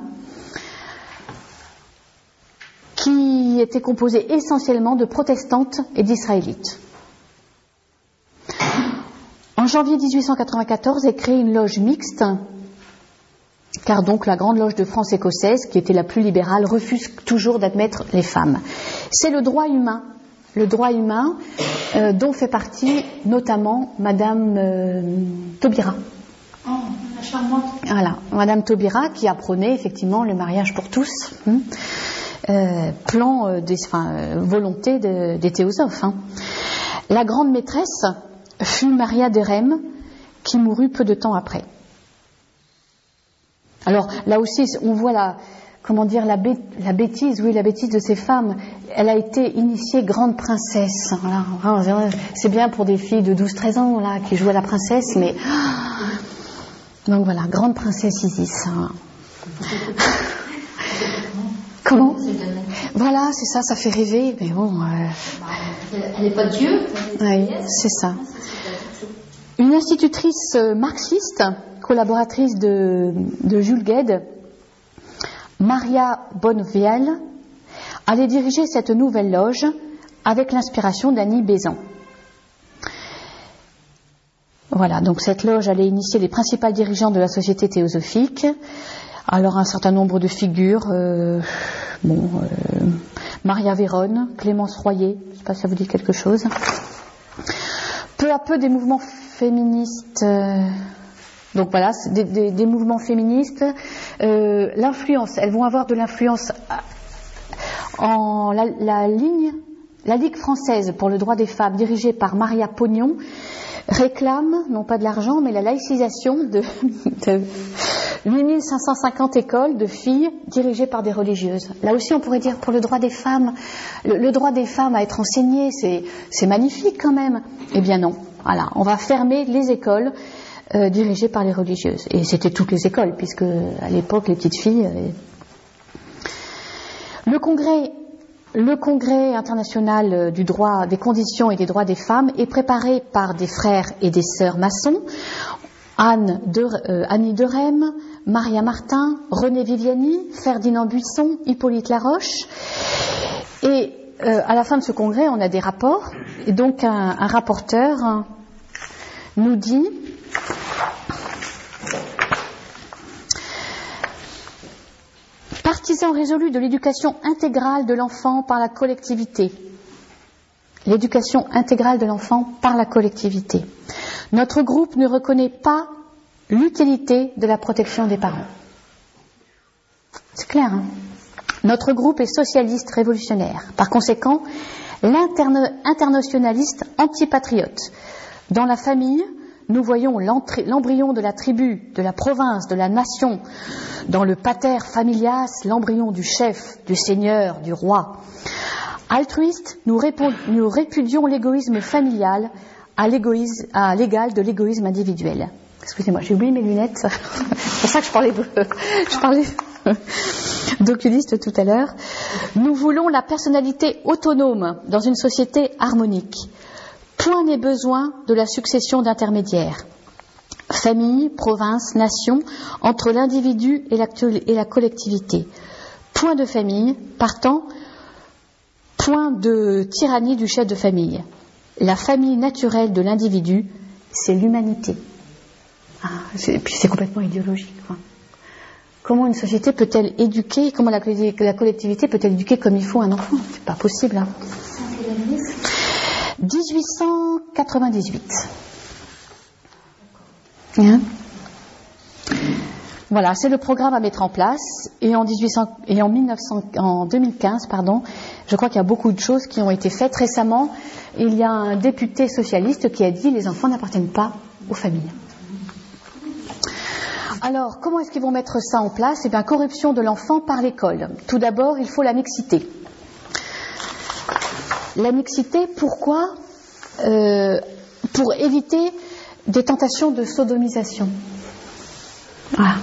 qui était composé essentiellement de protestantes et d'israélites. En janvier dix-huit cent quatre-vingt-quatorze est créée une loge mixte, car donc la Grande Loge de France écossaise, qui était la plus libérale, refuse toujours d'admettre les femmes. C'est le droit humain, le droit humain euh, dont fait partie notamment Madame euh, Taubira. Oh, la charmante. Voilà, Madame Taubira qui a prôné effectivement le mariage pour tous, hein, euh, plan, euh, des, enfin, euh, volonté de, des théosophes. Hein. La grande maîtresse fut Maria de Rem, qui mourut peu de temps après. Alors là aussi, on voit la, comment dire, la, bê- la bêtise, oui, la bêtise de ces femmes. Elle a été initiée grande princesse. Voilà. C'est bien pour des filles de douze treize ans là qui jouent à la princesse, mais donc voilà, grande princesse Isis. Hein. Comment ? Voilà, c'est ça, ça fait rêver, mais bon. Euh... Elle n'est pas Dieu. Oui, c'est ça. Une institutrice marxiste, collaboratrice de, de Jules Guesde, Maria Bonnevielle, allait diriger cette nouvelle loge avec l'inspiration d'Annie Besant. Voilà, donc cette loge allait initier les principales dirigeants de la société théosophique. Alors un certain nombre de figures, euh, bon, euh, Maria Véronne, Clémence Royer, je ne sais pas si ça vous dit quelque chose. Peu à peu des mouvements féministes, euh, donc voilà, des, des, des mouvements féministes, euh, l'influence, elles vont avoir de l'influence en la, la ligne, la Ligue française pour le droit des femmes, dirigée par Maria Pognon, réclame, non pas de l'argent, mais la laïcisation de, de huit mille cinq cent cinquante écoles de filles dirigées par des religieuses. Là aussi, on pourrait dire pour le droit des femmes, le, le droit des femmes à être enseignées, c'est, c'est magnifique quand même. Eh bien non, voilà, on va fermer les écoles euh, dirigées par les religieuses. Et c'était toutes les écoles, puisque à l'époque, les petites filles... Euh... Le congrès... Le congrès international du droit des conditions et des droits des femmes est préparé par des frères et des sœurs maçons, Anne de, euh, Annie de Rem, Maria Martin, René Viviani, Ferdinand Buisson, Hippolyte Laroche. Et euh, à la fin de ce congrès, on a des rapports. Et donc un, un rapporteur hein, nous dit... Partisan résolu de l'éducation intégrale de l'enfant par la collectivité. L'éducation intégrale de l'enfant par la collectivité. Notre groupe ne reconnaît pas l'utilité de la protection des parents. C'est clair, hein ? Notre groupe est socialiste révolutionnaire. Par conséquent, l'internationaliste antipatriote. Dans la famille, nous voyons l'embryon de la tribu, de la province, de la nation. Dans le pater familias, l'embryon du chef, du seigneur, du roi. Altruiste, nous, nous répudions l'égoïsme familial à l'égal de l'égoïsme individuel. Excusez-moi, j'ai oublié mes lunettes. C'est pour ça que je parlais, je parlais d'oculiste tout à l'heure. Nous voulons la personnalité autonome dans une société harmonique. Point n'est besoin de la succession d'intermédiaires. Famille, province, nation, entre l'individu et la, et la collectivité. Point de famille, partant, point de tyrannie du chef de famille. La famille naturelle de l'individu, c'est l'humanité. Ah, et puis c'est complètement idéologique, quoi. Comment une société peut-elle éduquer, comment la, la collectivité peut-elle éduquer comme il faut un enfant ? C'est pas possible. Hein. dix-huit cent quatre-vingt-dix-huit. Hein ? Voilà, c'est le programme à mettre en place. Et en, dix-huit cents, et en, mille neuf cents, en deux mille quinze, pardon, je crois qu'il y a beaucoup de choses qui ont été faites. Récemment, il y a un député socialiste qui a dit « Les enfants n'appartiennent pas aux familles ». Alors, comment est-ce qu'ils vont mettre ça en place ? Eh bien, corruption de l'enfant par l'école. Tout d'abord, il faut la mixité. La mixité, pourquoi ? euh, Pour éviter des tentations de sodomisation. Ah.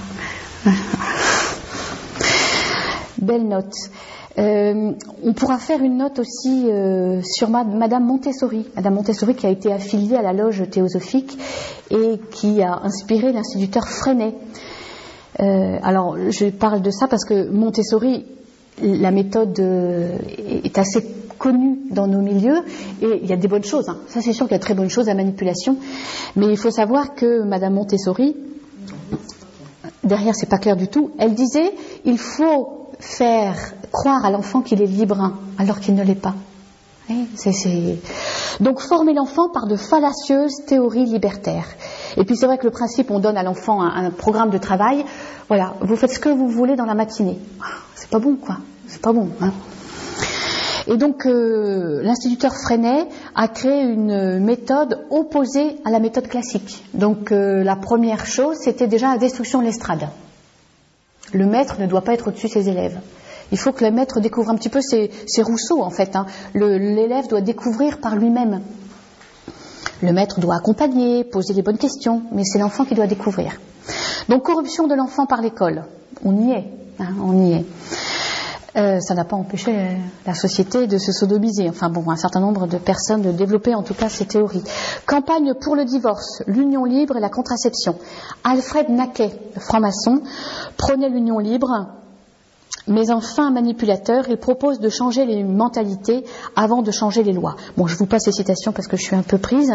Belle note. Euh, on pourra faire une note aussi euh, sur ma, Madame Montessori. Madame Montessori qui a été affiliée à la loge théosophique et qui a inspiré l'instituteur Freinet. Euh, alors, je parle de ça parce que Montessori, la méthode euh, est assez connue dans nos milieux et il y a des bonnes choses. Hein. Ça, c'est sûr qu'il y a de très bonnes choses à manipulation. Mais il faut savoir que Madame Montessori, derrière, c'est pas clair du tout, elle disait il faut faire croire à l'enfant qu'il est libre alors qu'il ne l'est pas. Oui, c'est, c'est... Donc former l'enfant par de fallacieuses théories libertaires. Et puis c'est vrai que le principe, on donne à l'enfant un, un programme de travail. Voilà, vous faites ce que vous voulez dans la matinée. C'est pas bon, quoi. C'est pas bon. Hein. Et donc euh, l'instituteur Freinet a créé une méthode opposée à la méthode classique. Donc euh, la première chose, c'était déjà la destruction de l'estrade. Le maître ne doit pas être au-dessus de ses élèves. Il faut que le maître découvre un petit peu, c'est, c'est Rousseau en fait. Hein. Le, l'élève doit découvrir par lui-même. Le maître doit accompagner, poser les bonnes questions, mais c'est l'enfant qui doit découvrir. Donc corruption de l'enfant par l'école, on y est, hein, on y est. Euh, ça n'a pas empêché la société de se sodomiser. Enfin bon, un certain nombre de personnes de développer en tout cas ces théories. Campagne pour le divorce, l'union libre et la contraception. Alfred Naquet, franc-maçon, prônait l'union libre, mais en fin manipulateur, il propose de changer les mentalités avant de changer les lois. Bon, je vous passe les citations parce que je suis un peu prise.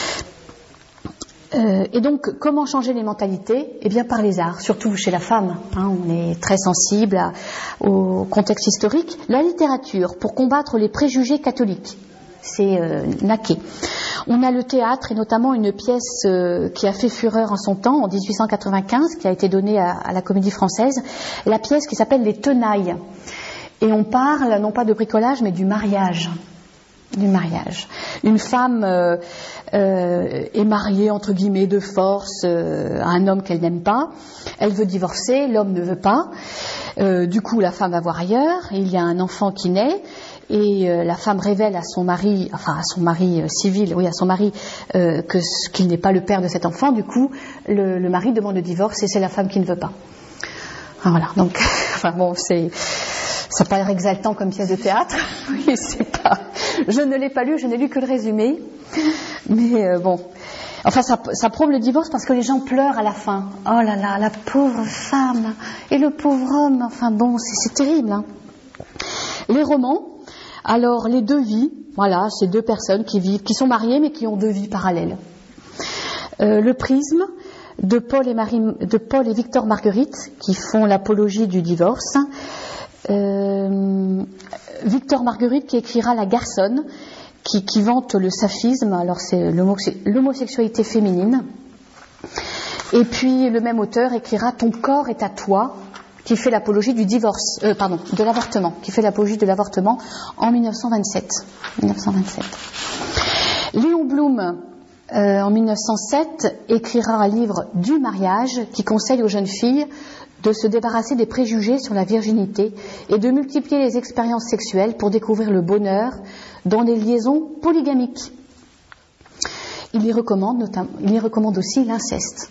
Euh, et donc, comment changer les mentalités ? Eh bien, par les arts, surtout chez la femme. Hein, on est très sensible à, au contexte historique. La littérature, pour combattre les préjugés catholiques. C'est euh, Naquet. On a le théâtre, et notamment une pièce euh, qui a fait fureur en son temps, en dix-huit cent quatre-vingt-quinze, qui a été donnée à, à la Comédie Française. La pièce qui s'appelle Les Tenailles. Et on parle, non pas de bricolage, mais du mariage. Du mariage. Une femme euh, euh, est mariée, entre guillemets, de force euh, à un homme qu'elle n'aime pas. Elle veut divorcer, l'homme ne veut pas. Euh, du coup, la femme va voir ailleurs. Il y a un enfant qui naît. Et euh, la femme révèle à son mari, enfin à son mari euh, civil, oui, à son mari, euh, que, qu'il n'est pas le père de cet enfant. Du coup, le, le mari demande le divorce et c'est la femme qui ne veut pas. Ah, voilà. Donc, enfin bon, c'est... Ça n'a pas l'air exaltant comme pièce de théâtre. Oui, c'est pas. Je ne l'ai pas lu, je n'ai lu que le résumé. Mais euh, bon. Enfin, ça, ça prouve le divorce parce que les gens pleurent à la fin. Oh là là, la pauvre femme et le pauvre homme. Enfin bon, c'est, c'est terrible. Hein. Les romans. Alors, les deux vies. Voilà, c'est deux personnes qui vivent, qui sont mariées mais qui ont deux vies parallèles. Euh, le prisme de Paul et Marie, de Paul et Victor Marguerite qui font l'apologie du divorce. Euh, Victor Marguerite qui écrira La Garçonne, qui, qui vante le saphisme, alors c'est l'homosexualité féminine. Et puis le même auteur écrira Ton corps est à toi, qui fait l'apologie du divorce, euh, pardon, de l'avortement, qui fait l'apologie de l'avortement en mille neuf cent vingt-sept. mille neuf cent vingt-sept. Léon Blum, euh, en mille neuf cent sept, écrira un livre du mariage qui conseille aux jeunes filles de se débarrasser des préjugés sur la virginité et de multiplier les expériences sexuelles pour découvrir le bonheur dans les liaisons polygamiques. Il y recommande, notamment, il y recommande aussi l'inceste.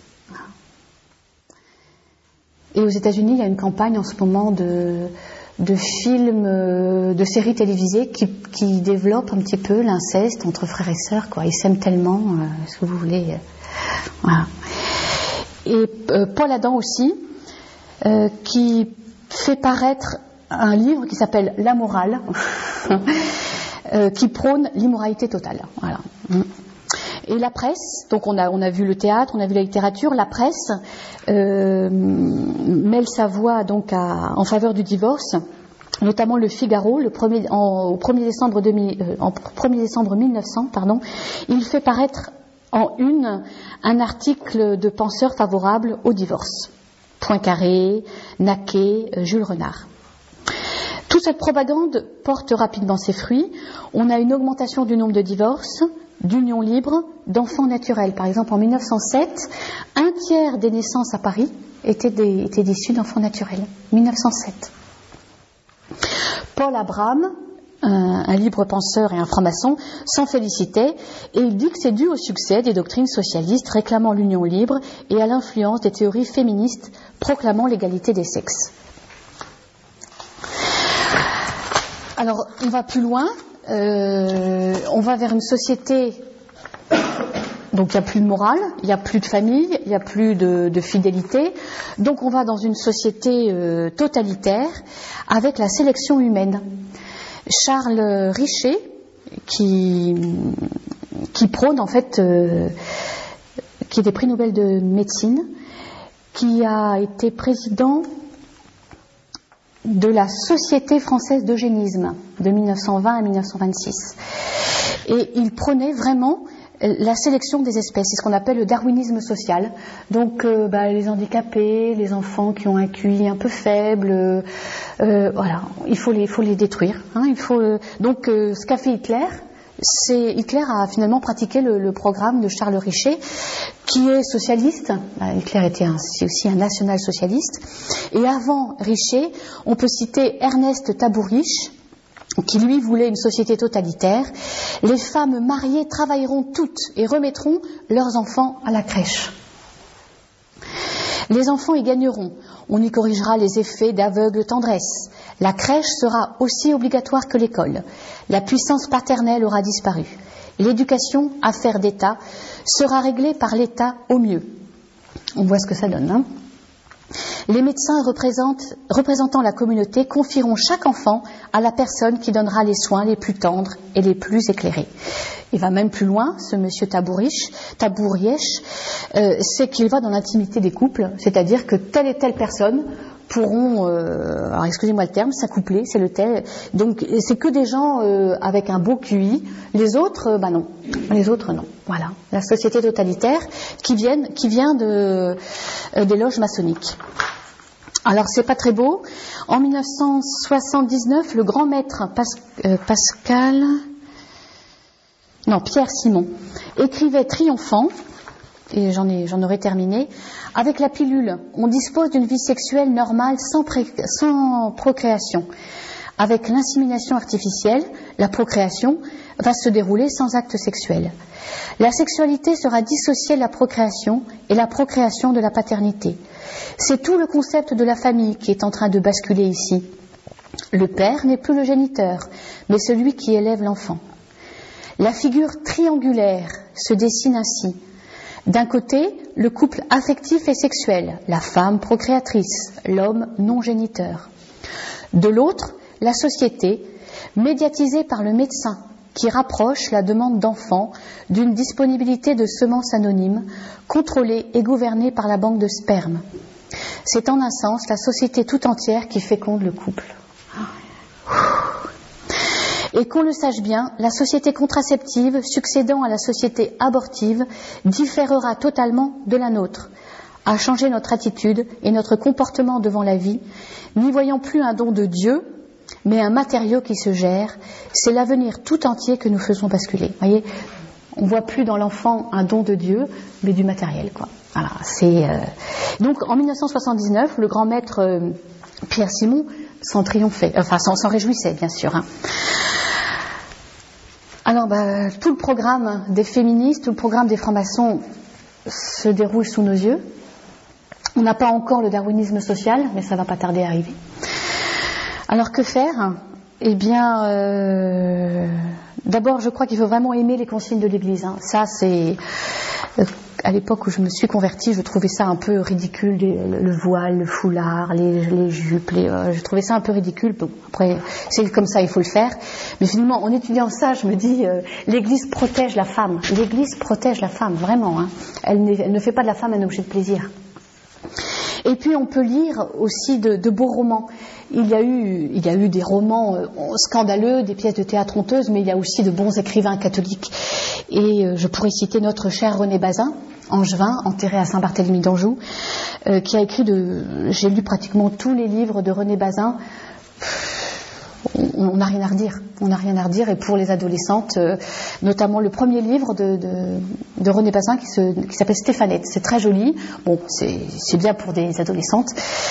Et aux États-Unis, il y a une campagne en ce moment de, de films, de séries télévisées qui, qui développent un petit peu l'inceste entre frères et sœurs, quoi. Ils s'aiment tellement, euh, ce que vous voulez. Euh, voilà. Et euh, Paul Adam aussi, euh, qui fait paraître un livre qui s'appelle La morale, euh, qui prône l'immoralité totale. Voilà. Et la presse, donc on a, on a vu le théâtre, on a vu la littérature, la presse euh, mêle sa voix donc à, en faveur du divorce, notamment le Figaro, le premier, en, au premier décembre, demi, euh, en premier décembre mille neuf cents, pardon, il fait paraître en une un article de penseurs favorables au divorce. Poincaré, Naquet, Jules Renard. Toute cette propagande porte rapidement ses fruits. On a une augmentation du nombre de divorces, d'unions libres, d'enfants naturels. Par exemple, en mille neuf cent sept, un tiers des naissances à Paris étaient, des, étaient issues d'enfants naturels. mille neuf cent sept. Paul Abraham, un, un libre penseur et un franc-maçon, s'en félicitait et il dit que c'est dû au succès des doctrines socialistes réclamant l'union libre et à l'influence des théories féministes proclamant l'égalité des sexes. Alors, on va plus loin. Euh, on va vers une société, donc il n'y a plus de morale, il n'y a plus de famille, il n'y a plus de, de fidélité, donc on va dans une société euh, totalitaire avec la sélection humaine. Charles Richer, qui, qui prône en fait, euh, qui est des prix Nobel de médecine, qui a été président de la Société française d'eugénisme de mille neuf cent vingt à mille neuf cent vingt-six. Et il prônait vraiment la sélection des espèces, c'est ce qu'on appelle le darwinisme social. Donc euh, bah, les handicapés, les enfants qui ont un Q I un peu faible, euh, euh, voilà, il faut les, il faut les détruire. Hein, il faut, euh, donc euh, ce qu'a fait Hitler, c'est Hitler a finalement pratiqué le, le programme de Charles Richer, qui est socialiste. Bah, Hitler était un, aussi un national-socialiste. Et avant Richer, on peut citer Ernest Tabourich, qui lui voulait une société totalitaire. Les femmes mariées travailleront toutes et remettront leurs enfants à la crèche. Les enfants y gagneront. On y corrigera les effets d'aveugle tendresse. La crèche sera aussi obligatoire que l'école. La puissance paternelle aura disparu. L'éducation, affaire d'État, sera réglée par l'État au mieux. On voit ce que ça donne, hein. Les médecins représentant la communauté confieront chaque enfant à la personne qui donnera les soins les plus tendres et les plus éclairés. Il va même plus loin, ce monsieur Tabourich, Tabourich euh, c'est qu'il va dans l'intimité des couples, c'est-à-dire que telle et telle personne pourront, euh, alors excusez-moi le terme, s'accoupler, c'est le tel. Donc c'est que des gens euh, avec un beau Q I. Les autres, euh, bah non. Les autres, non. Voilà. La société totalitaire qui vient, qui vient de, euh, des loges maçonniques. Alors c'est pas très beau. En mille neuf cent soixante-dix-neuf, le grand maître Pas, euh, Pascal, non Pierre Simon, écrivait triomphant. Et j'en ai, j'en aurais terminé. Avec la pilule, on dispose d'une vie sexuelle normale sans, pré, sans procréation. Avec l'insémination artificielle, la procréation va se dérouler sans acte sexuel. La sexualité sera dissociée de la procréation et la procréation de la paternité. C'est tout le concept de la famille qui est en train de basculer ici. Le père n'est plus le géniteur, mais celui qui élève l'enfant. La figure triangulaire se dessine ainsi. D'un côté, le couple affectif et sexuel, la femme procréatrice, l'homme non géniteur. De l'autre, la société, médiatisée par le médecin, qui rapproche la demande d'enfants d'une disponibilité de semences anonymes, contrôlée et gouvernée par la banque de sperme. C'est en un sens la société tout entière qui féconde le couple. Et qu'on le sache bien, la société contraceptive, succédant à la société abortive, différera totalement de la nôtre. à changer notre attitude et notre comportement devant la vie, n'y voyant plus un don de Dieu, mais un matériau qui se gère. C'est l'avenir tout entier que nous faisons basculer. Vous voyez, on ne voit plus dans l'enfant un don de Dieu, mais du matériel, quoi. Voilà, c'est, euh... Donc en mille neuf cent soixante-dix-neuf, le grand maître euh, Pierre Simon s'en triomphait, enfin s'en, s'en réjouissait, bien sûr. Hein. Alors, bah, tout le programme des féministes, tout le programme des francs-maçons se déroule sous nos yeux. On n'a pas encore le darwinisme social, mais ça va pas tarder à arriver. Alors, que faire ? Eh bien, euh, d'abord, je crois qu'il faut vraiment aimer les consignes de l'Église. Hein. Ça, c'est... Euh, à l'époque où je me suis convertie, je trouvais ça un peu ridicule, le, le voile, le foulard, les, les jupes, les, euh, je trouvais ça un peu ridicule. Bon, après, c'est comme ça, il faut le faire. Mais finalement, en étudiant ça, je me dis, euh, l'Église protège la femme. L'Église protège la femme, vraiment. Hein. Elle, elle ne fait pas de la femme un objet de plaisir. Et puis, on peut lire aussi de, de beaux romans. Il y a eu, il y a eu des romans euh, scandaleux, des pièces de théâtre honteuses, mais il y a aussi de bons écrivains catholiques. Et euh, je pourrais citer notre cher René Bazin, angevin, enterré à Saint-Barthélemy d'Anjou, euh, qui a écrit de... J'ai lu pratiquement tous les livres de René Bazin. On n'a rien à redire. On n'a rien à redire. Et pour les adolescentes, euh, notamment le premier livre de, de, de René Bazin qui, se, qui s'appelle Stéphanette. C'est très joli. Bon, c'est, c'est bien pour des adolescentes.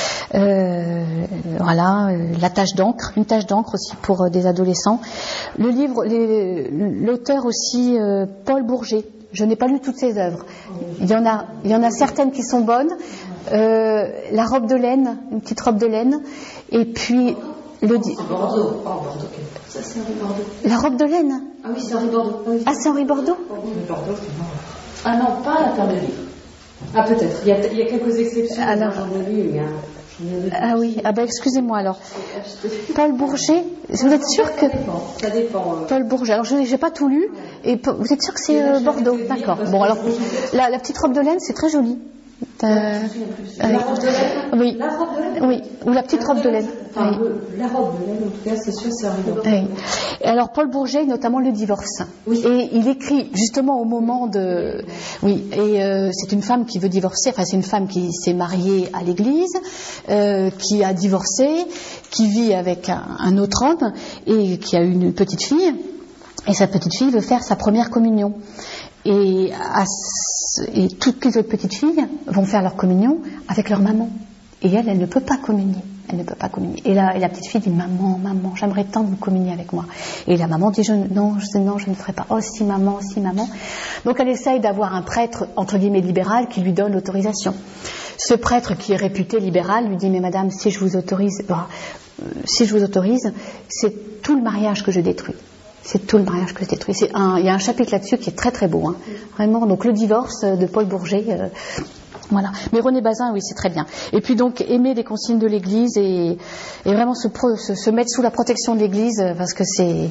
Euh, voilà, euh, la tache d'encre, une tache d'encre aussi pour euh, des adolescents. Le livre, les, l'auteur aussi, euh, Paul Bourget. Je n'ai pas lu toutes ses œuvres. Il y en a, il y en a certaines qui sont bonnes. Euh, la robe de laine, une petite robe de laine. Et puis le di- Bordeaux, pas en Bordeaux. Ça c'est Henri Bordeaux. La robe de laine. Ah oui, c'est Henri Bordeaux. Ah, oui. Ah, c'est Henri Bordeaux. Bordeaux, ah non, pas la paire de livres. Ah peut-être. Il y a, il y a quelques exceptions. Alors, j'en ai lu, mais hein. Ah oui, ah ben excusez-moi alors. Paul Bourget, vous êtes sûr que... Ça dépend, ça dépend. Euh... Paul Bourget, alors je n'ai pas tout lu, et vous êtes sûr que c'est euh, Bordeaux, d'accord. Bon alors, la, la petite robe de laine, c'est très joli. Euh, la robe de laine. Oui. La robe de laine. Oui, ou la petite robe de laine. Enfin, Oui. La robe de laine, en tout cas, c'est sûr, c'est Henri Bordeaux. Oui. Et alors Paul Bourget, notamment le divorce. Oui. Et il écrit justement au moment de... Oui, et euh, c'est une femme qui veut divorcer, enfin c'est une femme qui s'est mariée à l'église, euh, qui a divorcé, qui vit avec un, un autre homme et qui a une petite fille. Et sa petite fille veut faire sa première communion. Et, à, et toutes les autres petites filles vont faire leur communion avec leur maman. Et elle, elle ne peut pas communier. Elle ne peut pas communier. Et la, et la petite fille dit, maman, maman, j'aimerais tant que vous communiez avec moi. Et la maman dit, je, non, je, non, je ne ferai pas. Oh, si, maman, si, maman. Donc elle essaye d'avoir un prêtre, entre guillemets, libéral qui lui donne l'autorisation. Ce prêtre qui est réputé libéral lui dit, mais madame, si je vous autorise, bah, euh, si je vous autorise, c'est tout le mariage que je détruis. C'est tout le mariage que je détruis. C'est un, il y a un chapitre là-dessus qui est très très beau. Hein. Vraiment, donc le divorce de Paul Bourget... Euh, Voilà. Mais René Bazin, oui, c'est très bien. Et puis donc, aimer les consignes de l'Église et, et vraiment se, se, se mettre sous la protection de l'Église, parce que c'est,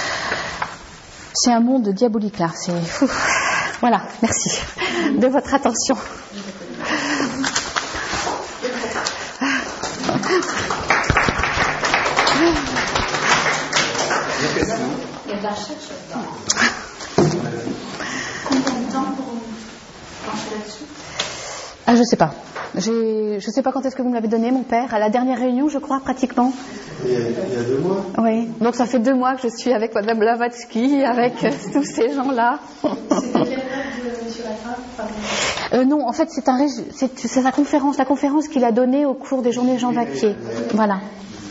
c'est un monde diabolique là. C'est fou. Voilà, merci de votre attention. Il y a de la recherche là-dedans. Combien de temps pour pencher là-dessus? Ah, je sais pas. J'ai, je sais pas quand est-ce que vous me l'avez donné, mon père, à la dernière réunion, je crois, pratiquement. Il y a, il y a deux mois. Oui. Donc ça fait deux mois que je suis avec Madame Blavatsky, avec euh, tous ces gens-là. C'était quelle œuvre de M. Lafave? euh, Non, en fait, c'est, un, c'est, c'est sa conférence, la conférence qu'il a donnée au cours des Journées Jean Vaquier. Voilà.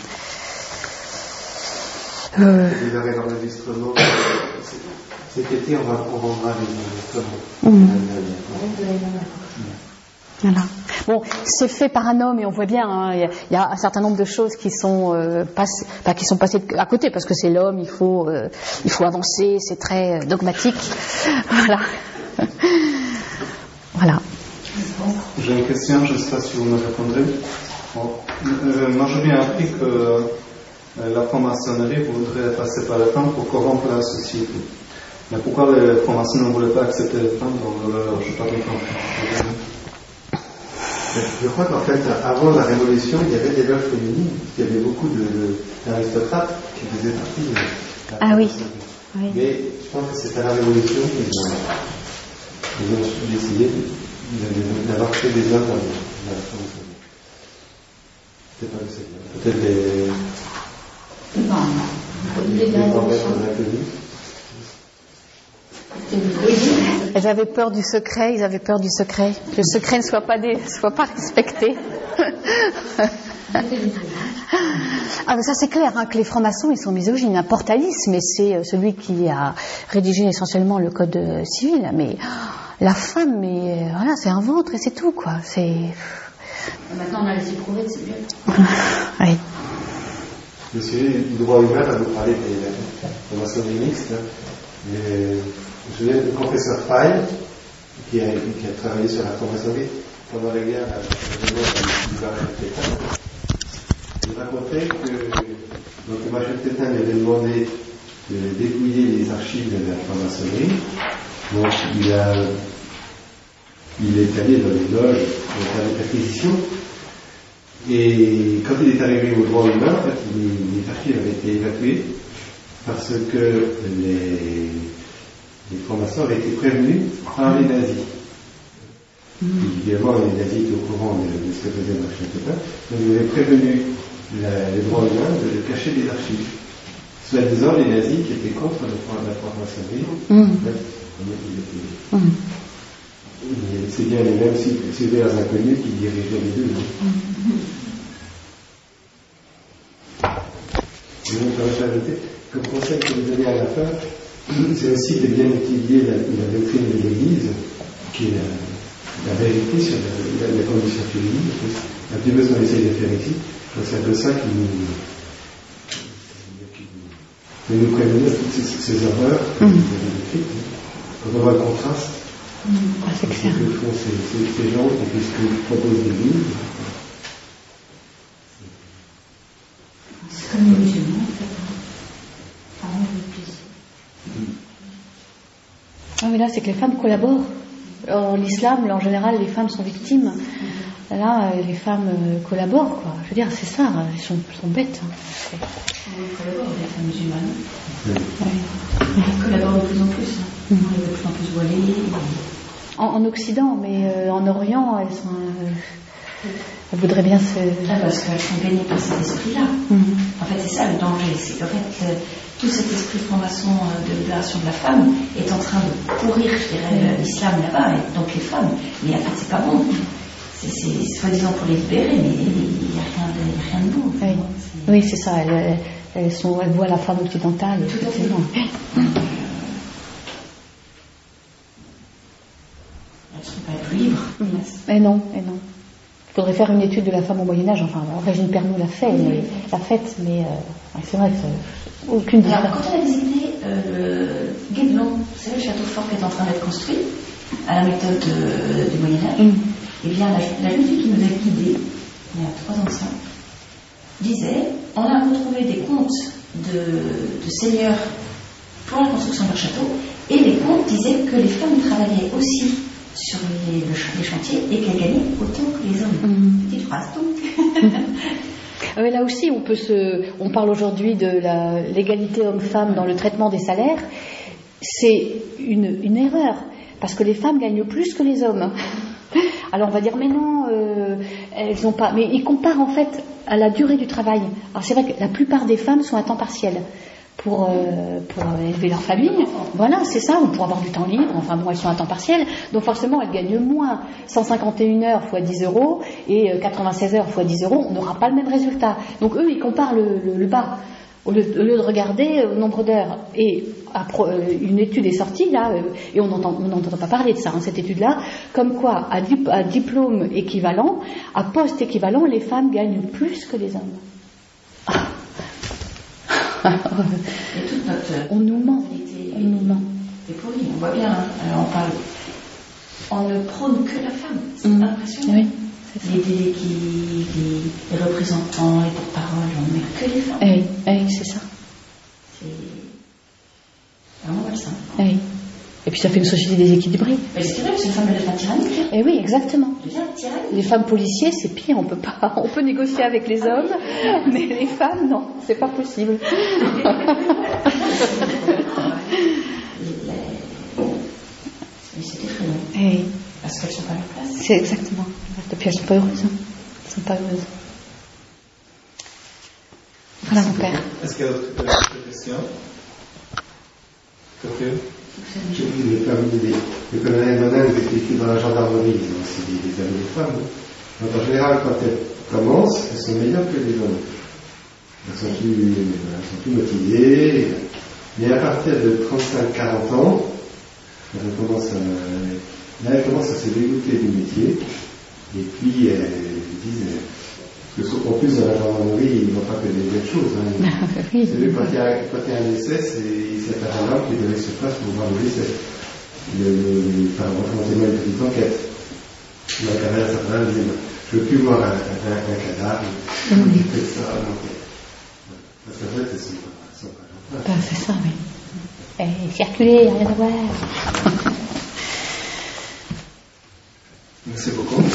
Euh... Il avait l'enregistrement. Cet été, on va on rendra les enregistrements. Voilà. Bon, c'est fait par un homme et on voit bien, hein, il, y a, il y a un certain nombre de choses qui sont, euh, pass, pas, qui sont passées à côté parce que c'est l'homme, il faut, euh, il faut avancer, c'est très euh, dogmatique. Voilà. Voilà. J'ai une question, je ne sais pas si vous me répondrez. Bon. Euh, moi, j'ai bien appris que euh, la franc-maçonnerie voudrait passer par les femmes pour corrompre la société. Mais pourquoi les francs-maçons ne voulaient pas accepter les femmes dans leur... Je ne sais pas comment. Je crois qu'en fait, avant la Révolution, il y avait des loges féminines, il y avait beaucoup de, d'aristocrates qui faisaient partie de la Ah oui. oui. Mais je pense que c'est à la Révolution qu'ils ont, ils ont décidé d'avoir fait des hommes dans la franc-maçonnerie. C'est pas le Seigneur. Peut-être les. Non, les promesses inconnues. Elles avaient peur du secret, ils avaient peur du secret. Que le secret ne soit pas, des, soit pas respecté. Ah, mais ça c'est clair, hein, que les francs-maçons ils sont misogynes. Un Portalis, mais c'est celui qui a rédigé essentiellement le code civil. Mais la femme, mais voilà, c'est un ventre et c'est tout, quoi. C'est. Maintenant on a les éprouvettes, c'est mieux. Oui. Le sujet du droit humain, là, vous parlez des francs-maçonneries mixtes. Mais je me souviens du professeur Faye, qui a, qui a travaillé sur la franc-maçonnerie pendant la guerre à Pétain. Il racontait que donc, Marshall Pétain lui avait demandé de dépouiller les archives de la franc-maçonnerie. Donc il, a, il est allé dans les loges pour faire des perquisitions. Et quand il est arrivé au droit humain, en fait, les, les archives avaient été évacuées parce que les, les francs-maçons avaient été prévenus par les nazis. Mmh. Évidemment, les nazis étaient au courant de, de ce que faisait Marshall Pétain, donc ils avaient prévenu la, les droits humains de, de cacher des archives. Soit-disant, les nazis qui étaient contre la franc-maçonnerie, mmh. en fait, ils étaient. Mmh. C'est bien les mêmes sévères inconnus qui dirigeaient les deux. Mmh. Et donc, je vais ajouter, comme conseil que vous donnez à la fin, c'est aussi de bien étudier la, la doctrine de l'Église, qui est la, la vérité sur la, la, la condition féminine. Un petit peu ce qu'on essaye de faire ici. Donc c'est un peu ça qui nous, qui nous, nous prévenir toutes ces, ces horreurs mmh. quand on voit le contraste. Mmh. Ah, c'est clair. Ce que font ces, ces, ces gens et ce que propose l'Église. C'est comme les musulmans, en fait. Parlons de plaisir. Ah, mais là, c'est que les femmes collaborent. En l'islam, en général, les femmes sont victimes. Là, les femmes collaborent, quoi. Je veux dire, c'est ça, elles sont, sont bêtes. Hein. Elles collaborent, les femmes musulmanes. Oui. Elles collaborent de plus en plus. Hein. Mmh. Elles sont de plus en plus voilées. En, en Occident, mais euh, en Orient, elles sont. Euh, elles voudraient bien se. Ah, parce qu'elles sont baignées par cet esprit-là. Mmh. En fait, c'est ça le danger. C'est qu'en fait, le, tout cet esprit franc-maçon de libération de la femme est en train de pourrir, je dirais, l'islam là-bas, et donc les femmes. Mais en fait, c'est pas bon. C'est, c'est soi-disant pour les libérer, mais il n'y a, a rien de bon. Oui, c'est... oui, c'est ça. Elles, elles, sont, elles voient la femme occidentale. Tout à fait. Elles ne sont pas plus libres. Mais non, mais non. Il faudrait faire une étude de la femme au Moyen-Âge. Enfin, Régine Pernot l'a fait, mais, l'a faite, mais euh, c'est vrai que ça, aucune différence. Alors, quand on a visité euh, le Guédelon, vous savez, le château fort qui est en train d'être construit, à la méthode euh, du Moyen-Âge, mm. eh bien, la, la jeune fille qui nous a guidés, il y a trois ans de ça, disait, on a retrouvé des comptes de, de seigneurs pour la construction de leur château, et les comptes disaient que les femmes travaillaient aussi sur les, le, les chantiers et qu'elles gagnaient autant que les hommes. Mmh. Petite phrase, donc. Mais là aussi, on peut se, on parle aujourd'hui de la, l'égalité homme-femme dans le traitement des salaires. C'est une, une erreur, parce que les femmes gagnent plus que les hommes. Alors on va dire, mais non, euh, elles n'ont pas. Mais ils comparent en fait à la durée du travail. Alors c'est vrai que la plupart des femmes sont à temps partiel. Pour, euh, pour élever leur famille, voilà, c'est ça, ou pour avoir du temps libre, enfin bon, elles sont à temps partiel, donc forcément elles gagnent moins. Cent cinquante et une heures fois dix euros et quatre-vingt-seize heures fois dix euros, on n'aura pas le même résultat. Donc eux, ils comparent le, le, le bas, au lieu, au lieu de regarder le nombre d'heures. Et après, une étude est sortie là, et on n'entend pas parler de ça, hein, cette étude-là, comme quoi, à, dip, à diplôme équivalent, à poste équivalent, les femmes gagnent plus que les hommes. Ah. Et toute notre on nous ment, on nous ment. C'est pourri, on voit bien, hein. Alors on parle, on ne prône que la femme, c'est mmh. impressionnant. Oui, c'est les délégués, les, les représentants, les porte-paroles, on ne met que les femmes. Oui, oui, c'est ça. C'est vraiment malsain. Oui. Et puis ça fait une société déséquilibrée. Mais c'est vrai, c'est une femme de la tyrannique. Eh oui, exactement. Tyrannique. Les femmes policiers, c'est pire, on peut pas, on peut négocier avec les hommes, ah oui. Mais les femmes, non, c'est pas possible. Mais c'est effrayant. Oui. Parce qu'elles sont pas à leur place. c'est exactement. Et puis elles ne sont pas heureuses. Hein. Elles ne sont pas heureuses. Voilà mon père. Est-ce qu'il y a d'autres questions? Je, le colonel Monel était dans la gendarmerie, ils ont aussi des, des amis de femmes. Donc en général, quand elles commencent, elles sont meilleures que les hommes. Elles sont plus, elles sont plus motivées. Mais à partir de trente-cinq à quarante ans, elles commencent à, là, elles commencent à se dégoûter du métier. Et puis, elles disent, parce que en plus, dans la gendarmerie, ils ne voient pas que des belles choses. Hein. Ah, oui. Vous savez, quand il y a, quand il y a un décès, c'est un gendarme qui est donné sur place pour voir le décès. Le, le, enfin, remonter une petite enquête. Dans la caméra, ça va, je ne veux plus voir un, un, un cadavre, je veux plus de ça. Donc, parce qu'en fait, elles sont pas, elles sont pas gendarmes. Ben, c'est ça, oui. Et circuler, rien à voir. Merci beaucoup.